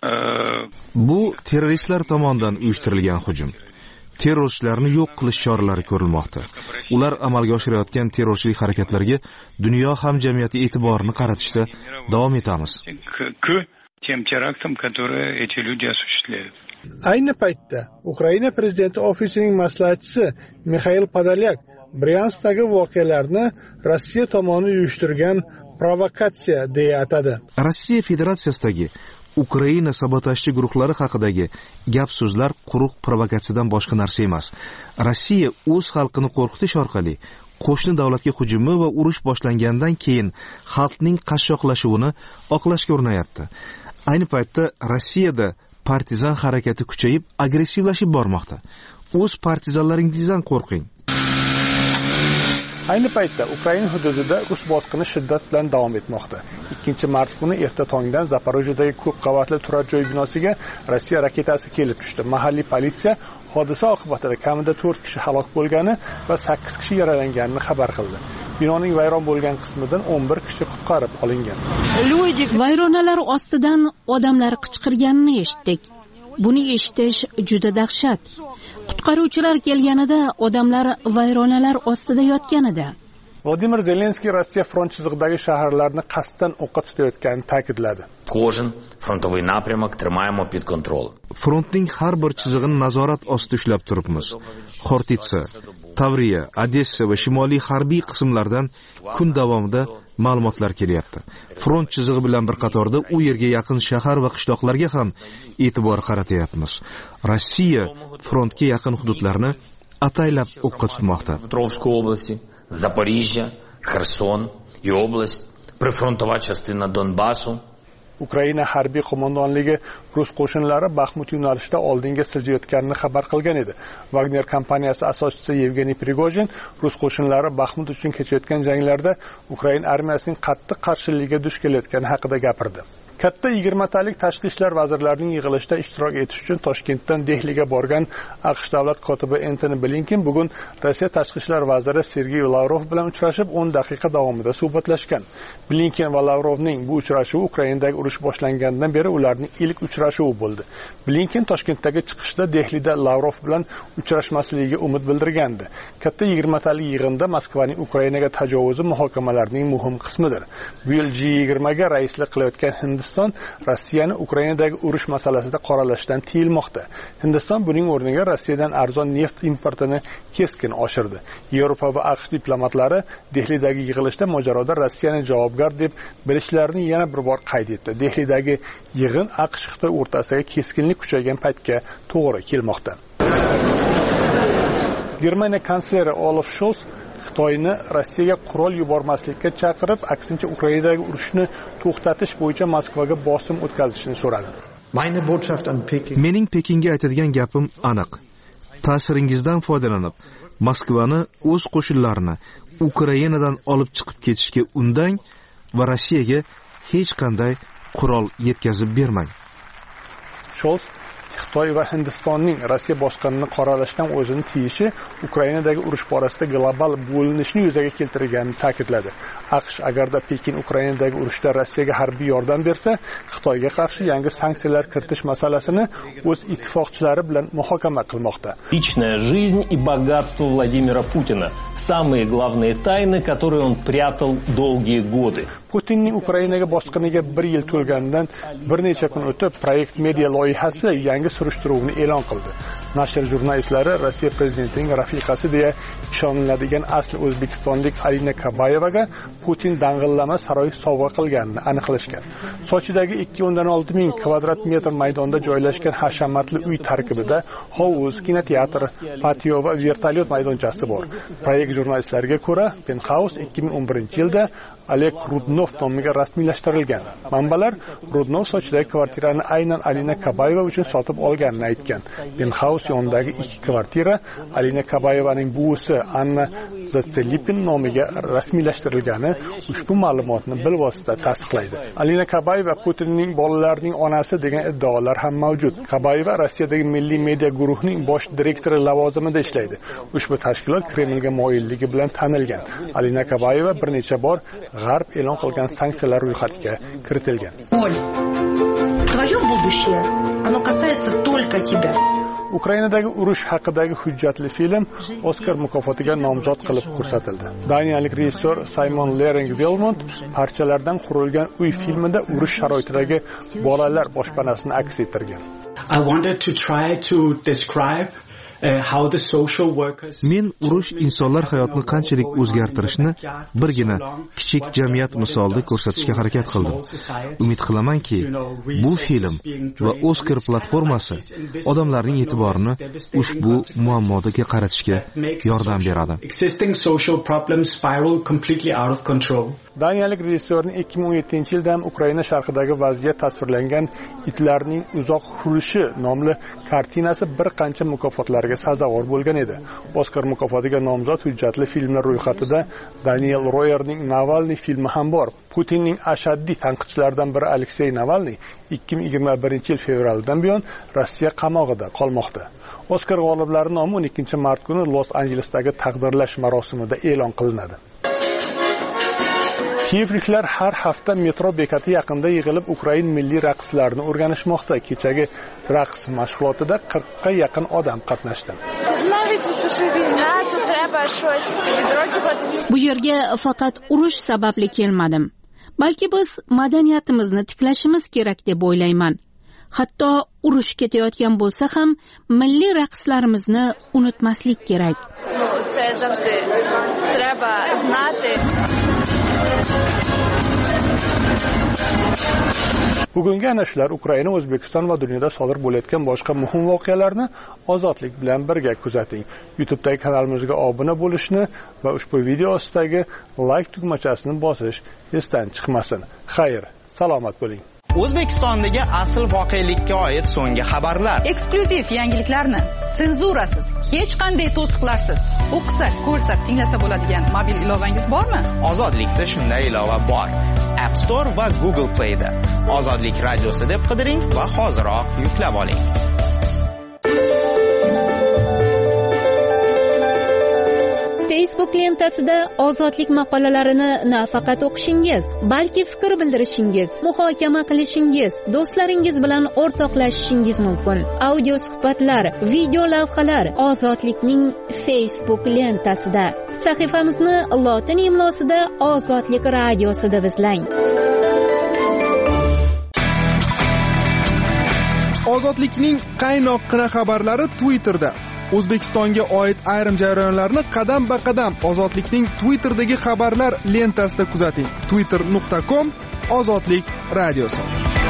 Speaker 12: Bu terroristlar tomonidan uyushtirilgan hujum. Terrorchilarni yo'q qilish choralari ko'rilmoqda. Ular amalga oshirayotgan terrorchilik harakatlariga dunyo hamjamiyati e'tiborini qaratishda davom etamiz.
Speaker 11: К тем терактам, которые эти люди осуществляют.
Speaker 9: Ayni paytda Ukraina prezidenti ofisining maslahatchisi Mixail Podolyak Bryanskdagi voqealarni Rossiya tomoni uyushtirgan provokatsiya deya atadi.
Speaker 12: Rossiya Federatsiyasidagi Ukraina sabotajchi guruhlari haqidagi gap-so'zlar quruq provokatsiyadan boshqa narsa emas. Rossiya o'z xalqini qo'rqitish orqali qo'shni davlatga hujumi va urush boshlangandan keyin xalqning qashshoqlashuvini oqlashga urinayapti. Ayni paytda Rossiyada partizan harakati kuchayib, agressivlashib bormoqda. O'z partizanlaringizdan qo'rqing.
Speaker 9: Ayni paytda Ukraina hududida Rus bosqini shiddat bilan davom etmoqda. 2-mart kuni erta tongdan Zaporojyedagi ko'p qavatli turar joy binosiga Rossiya raketasi kelib tushdi. Mahalliy politsiya hodisa oqibatida kamida 4 kishi halok bo'lgani va 8 kishi yaralanganini xabar qildi. Binoning vayron bo'lgan qismidan 11 kishi qutqarib olingan.
Speaker 13: Vayronalar ostidan odamlar qichqirganini eshitdik. Buni eshitish juda dahshat. Qutqaruvchilar kelganida odamlar vayronalar ostida yotgan edi.
Speaker 9: Vladimir Zelenskiy Rossiya front chizig'idagi shaharlarni qasddan o'qqa tutayotganini ta'kidladi.
Speaker 14: Кожен фронтовий напрямок тримаємо під контролем.
Speaker 12: Frontning har bir chizig'ini nazorat ostida ushlab turibmiz. Xortitsa, Tavriya, Odessa va shimoliy harbiy qismlardan kun davomida ma'lumotlar kelyapti. Front chizig'i bilan bir qatorda u yerga yaqin shahar va qishloqlarga ham e'tibor qaratyapmiz. Rossiya frontga yaqin hududlarni ataylab o'qqa tutmoqda.
Speaker 14: Дніпропетровської області, Запоріжжя, Херсон і область, прифронтова частина Донбасу.
Speaker 9: Ukraina harbiy qo'mondonligi rus qo'shinlari Baxmut yo'nalishida oldinga siljayotganini xabar qilgan edi. Wagner kompaniyasi asoschisi Yevgeniy Prigojin rus qo'shinlari Baxmut uchun kechayotgan janglarda Ukraina armiyasining qattiq qarshiligiga duch kelayotgani haqida gapirdi. Katta 20 talik tashqi ishlar vazirlarining yig'ilishida ishtirok etish uchun Toshkentdan Dehliga borgan AQSh davlat kotibi Antony Blinken bugun Rossiya tashqi ishlar vaziri Sergey Lavrov bilan uchrashib 10 daqiqa davomida suhbatlashgan. Blinken va Lavrovning bu uchrashuvi Ukrainadagi urush boshlangandan beri ularning ilk uchrashuvi bo'ldi. Blinken Toshkentdagi chiqishda Dehlida Lavrov bilan uchrashmasligiga umid bildirgandi. Katta 20 talik yig'inda Moskvaning Ukrainaga tajovuzi muhokamalarining muhim qismidir. Bu yil G20 ga raislik qilayotgan Hindiston Rossiyani Ukrainadagi urush masalasida qoralashdan tiyilmoqda. Hindiston buning o'rniga Rossiyadan arzon neft importini keskin oshirdi. Yevropa va AQSh diplomatlari Dehlidagi yig'ilishda mojaroda Rossiyani javobgar deb bilishlarini yana bir bor qayd etdi. Dehlidagi yig'in AQSh-Xitoy o'rtasidagi keskinlik kuchaygan paytga to'g'ri kelmoqda. Germaniya kansleri Olaf Scholz Xitoyni Rossiyaga qurol yubormaslikka chaqirib, aksincha Ukrainadagi urushni to'xtatish bo'yicha Moskvaga bosim o'tkazishni so'radi.
Speaker 12: Mening Pekinga aytadigan gapim aniq. Ta'siringizdan foydalanib, Moskvani o'z qo'shinlarini Ukrainadan olib chiqib ketishga undang va Rossiyaga hech qanday qurol yetkazib bermang.
Speaker 9: Scholz Xitoy va Hindistonning Rossiya boshqonini qoralashdan o'zini tiyishi Ukrainadagi urush borasida global bo'linishni yuzaga keltirganini ta'kidladi. AQSh agarda Pekin Ukrainadagi urushda Rossiyaga harbiy yordam bersa, Xitoyga qarshi yangi sanksiyalar kiritish masalasini o'z ittifoqchilari bilan muhokama qilmoqda.
Speaker 16: Личная жизнь и богатство Владимира Путина самые главные тайны, которые он прятал долгие годы.
Speaker 9: Putinning Ukrainaga bosqiniga 1 yil to'lganidan bir necha kun o'tib, Proyekt Media loyihasi yangi surishtiruvni e'lon qildi. Nashr jurnalistlari Rossiya prezidentining rafiqasi deya ishoniladigan asli o'zbekistonlik Alina Kabayevaga Putin dang'illama saroy sovg'a qilganini aniqlashgan. Sochidagi 2.6 ming kvadrat metr maydonda joylashgan hashamatli uy tarkibida hovuz, kinoteatr, patio va vertolyot maydonchasi bor. Proyekt jurnalistlariga ko'ra, Penthouse 2011-yilda Oleg Rudnov nomiga rasmiylashtirilgan. Manbalar Rudnov Sochidagi kvartirani aynan Alina Kabayeva uchun sotib olganini aytgan. Penthouse yonidagi 2 kvartira Alina Kabayevaning buvisi Anna Zatselipin nomiga rasmiylashtirilgani ushbu ma'lumotni bilvosita tasdiqlaydi. Alina Kabayeva Putinning bolalarining onasi degan iddaolar ham mavjud. Kabayeva Rossiyadagi Milliy media guruhining bosh direktori lavozimida ishlaydi. Ushbu tashkilot Kremlga moyilligi bilan tanilgan. Alina Kabayeva bir necha bor G'arb e'lon qilgan sanksiyalar ro'yxatiga kiritilgan.
Speaker 8: Твое будущее, оно касается только тебя.
Speaker 9: Ukrainadagi urush haqidagi hujjatli film Oskar mukofotiga nomzod qilib ko'rsatildi. Daniyalik rejissyor Simon Lering-Vilmont parchalardan qurilgan uy filmida urush sharoitidagi bolalar boshpanasini aks ettirgan.
Speaker 17: I wanted to try to describe
Speaker 12: Men urush insonlar hayotini qanchalik o'zgartirishni birgina kichik jamiyat misolida ko'rsatishga harakat qildim. Umid qilamanki, bu film va Oskar platformasi odamlarning e'tiborini ushbu muammoga qaratishga yordam beradi.
Speaker 9: Daniyalik rejissyorning 2017-yilda ham Ukraina sharqidagi vaziyat tasvirlangan Itlarning uzoq hurishi nomli kartinasi bir qancha mukofotlarga sazovor bo'lgan edi. Oskar mukofotiga nomzod hujjatli filmlar ro'yxatida Daniel Royerning Navalniy filmi ham bor. Putinning ashaddiy tanqidchilaridan biri Aleksey Navalniy 2021-yil fevraldan buyon Rossiya qamog'ida qolmoqda. Oskar g'oliblari nomi 12-mart kuni Los-Anjelesdagi taqdirlash marosimida e'lon qilinadi. Kiyevliklar har hafta metro bekati yaqinida yig'ilib Ukrain milliy raqslarini o'rganishmoqda. Kechagi raqs mashg'ulotida 40 ga yaqin odam qatnashdi.
Speaker 13: Bu yerga faqat urush sababli kelmadim. Balki biz madaniyatimizni tiklashimiz kerak deb o'ylayman. Hatto urush ketayotgan bo'lsa ham milliy raqslarimizni unutmaslik kerak.
Speaker 9: Bugungi ana shular Ukraina, O'zbekiston va dunyoda sodir bo'layotgan boshqa muhim voqealarni ozodlik bilan birga kuzating. YouTube'dagi kanalimizga obuna bo'lishni va ushbu video ostidagi like tugmachasini bosish esdan chiqmasin. Xayr, salomat bo'ling.
Speaker 15: O'zbekistondagi asl voqelikka oid so'nggi xabarlar.
Speaker 2: Eksklyuziv yangiliklarni senzurasiz, hech qanday to'siqlarsiz o'qisa, ko'rsa, tinglasa bo'ladigan mobil ilovangiz bormi?
Speaker 15: Ozodlikda shunday ilova bor. App Store va Google Play'da. Ozodlik radiosi deb qidiring va hoziroq yuklab oling.
Speaker 13: Facebook lentasida ozodlik maqolalarini nafaqat o'qishingiz, balki fikr bildirishingiz, muhokama qilishingiz, do'stlaringiz bilan o'rtoqlashishingiz mumkin. Audio suhbatlar, video lavhalar ozodlikning Facebook lentasida. Sahifamizni lotin imlosida Ozodlik radiosi deb izlang.
Speaker 18: Ozodlikning qaynoqqina xabarlari Twitterda. O'zbekistonga oid ayrim jarayonlarni qadam-ba-qadam Ozodlikning Twitter'dagi xabarlar lentasida kuzating. twitter.com Ozodlik radiosi.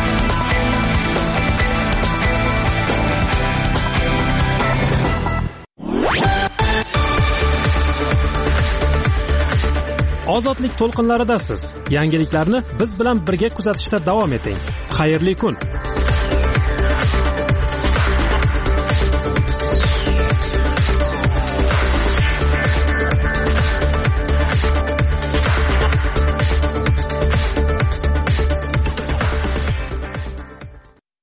Speaker 1: Ozodlik to'lqinlaridasiz. Yangiliklarni biz bilan birga kuzatishda davom eting. Xayrli kun.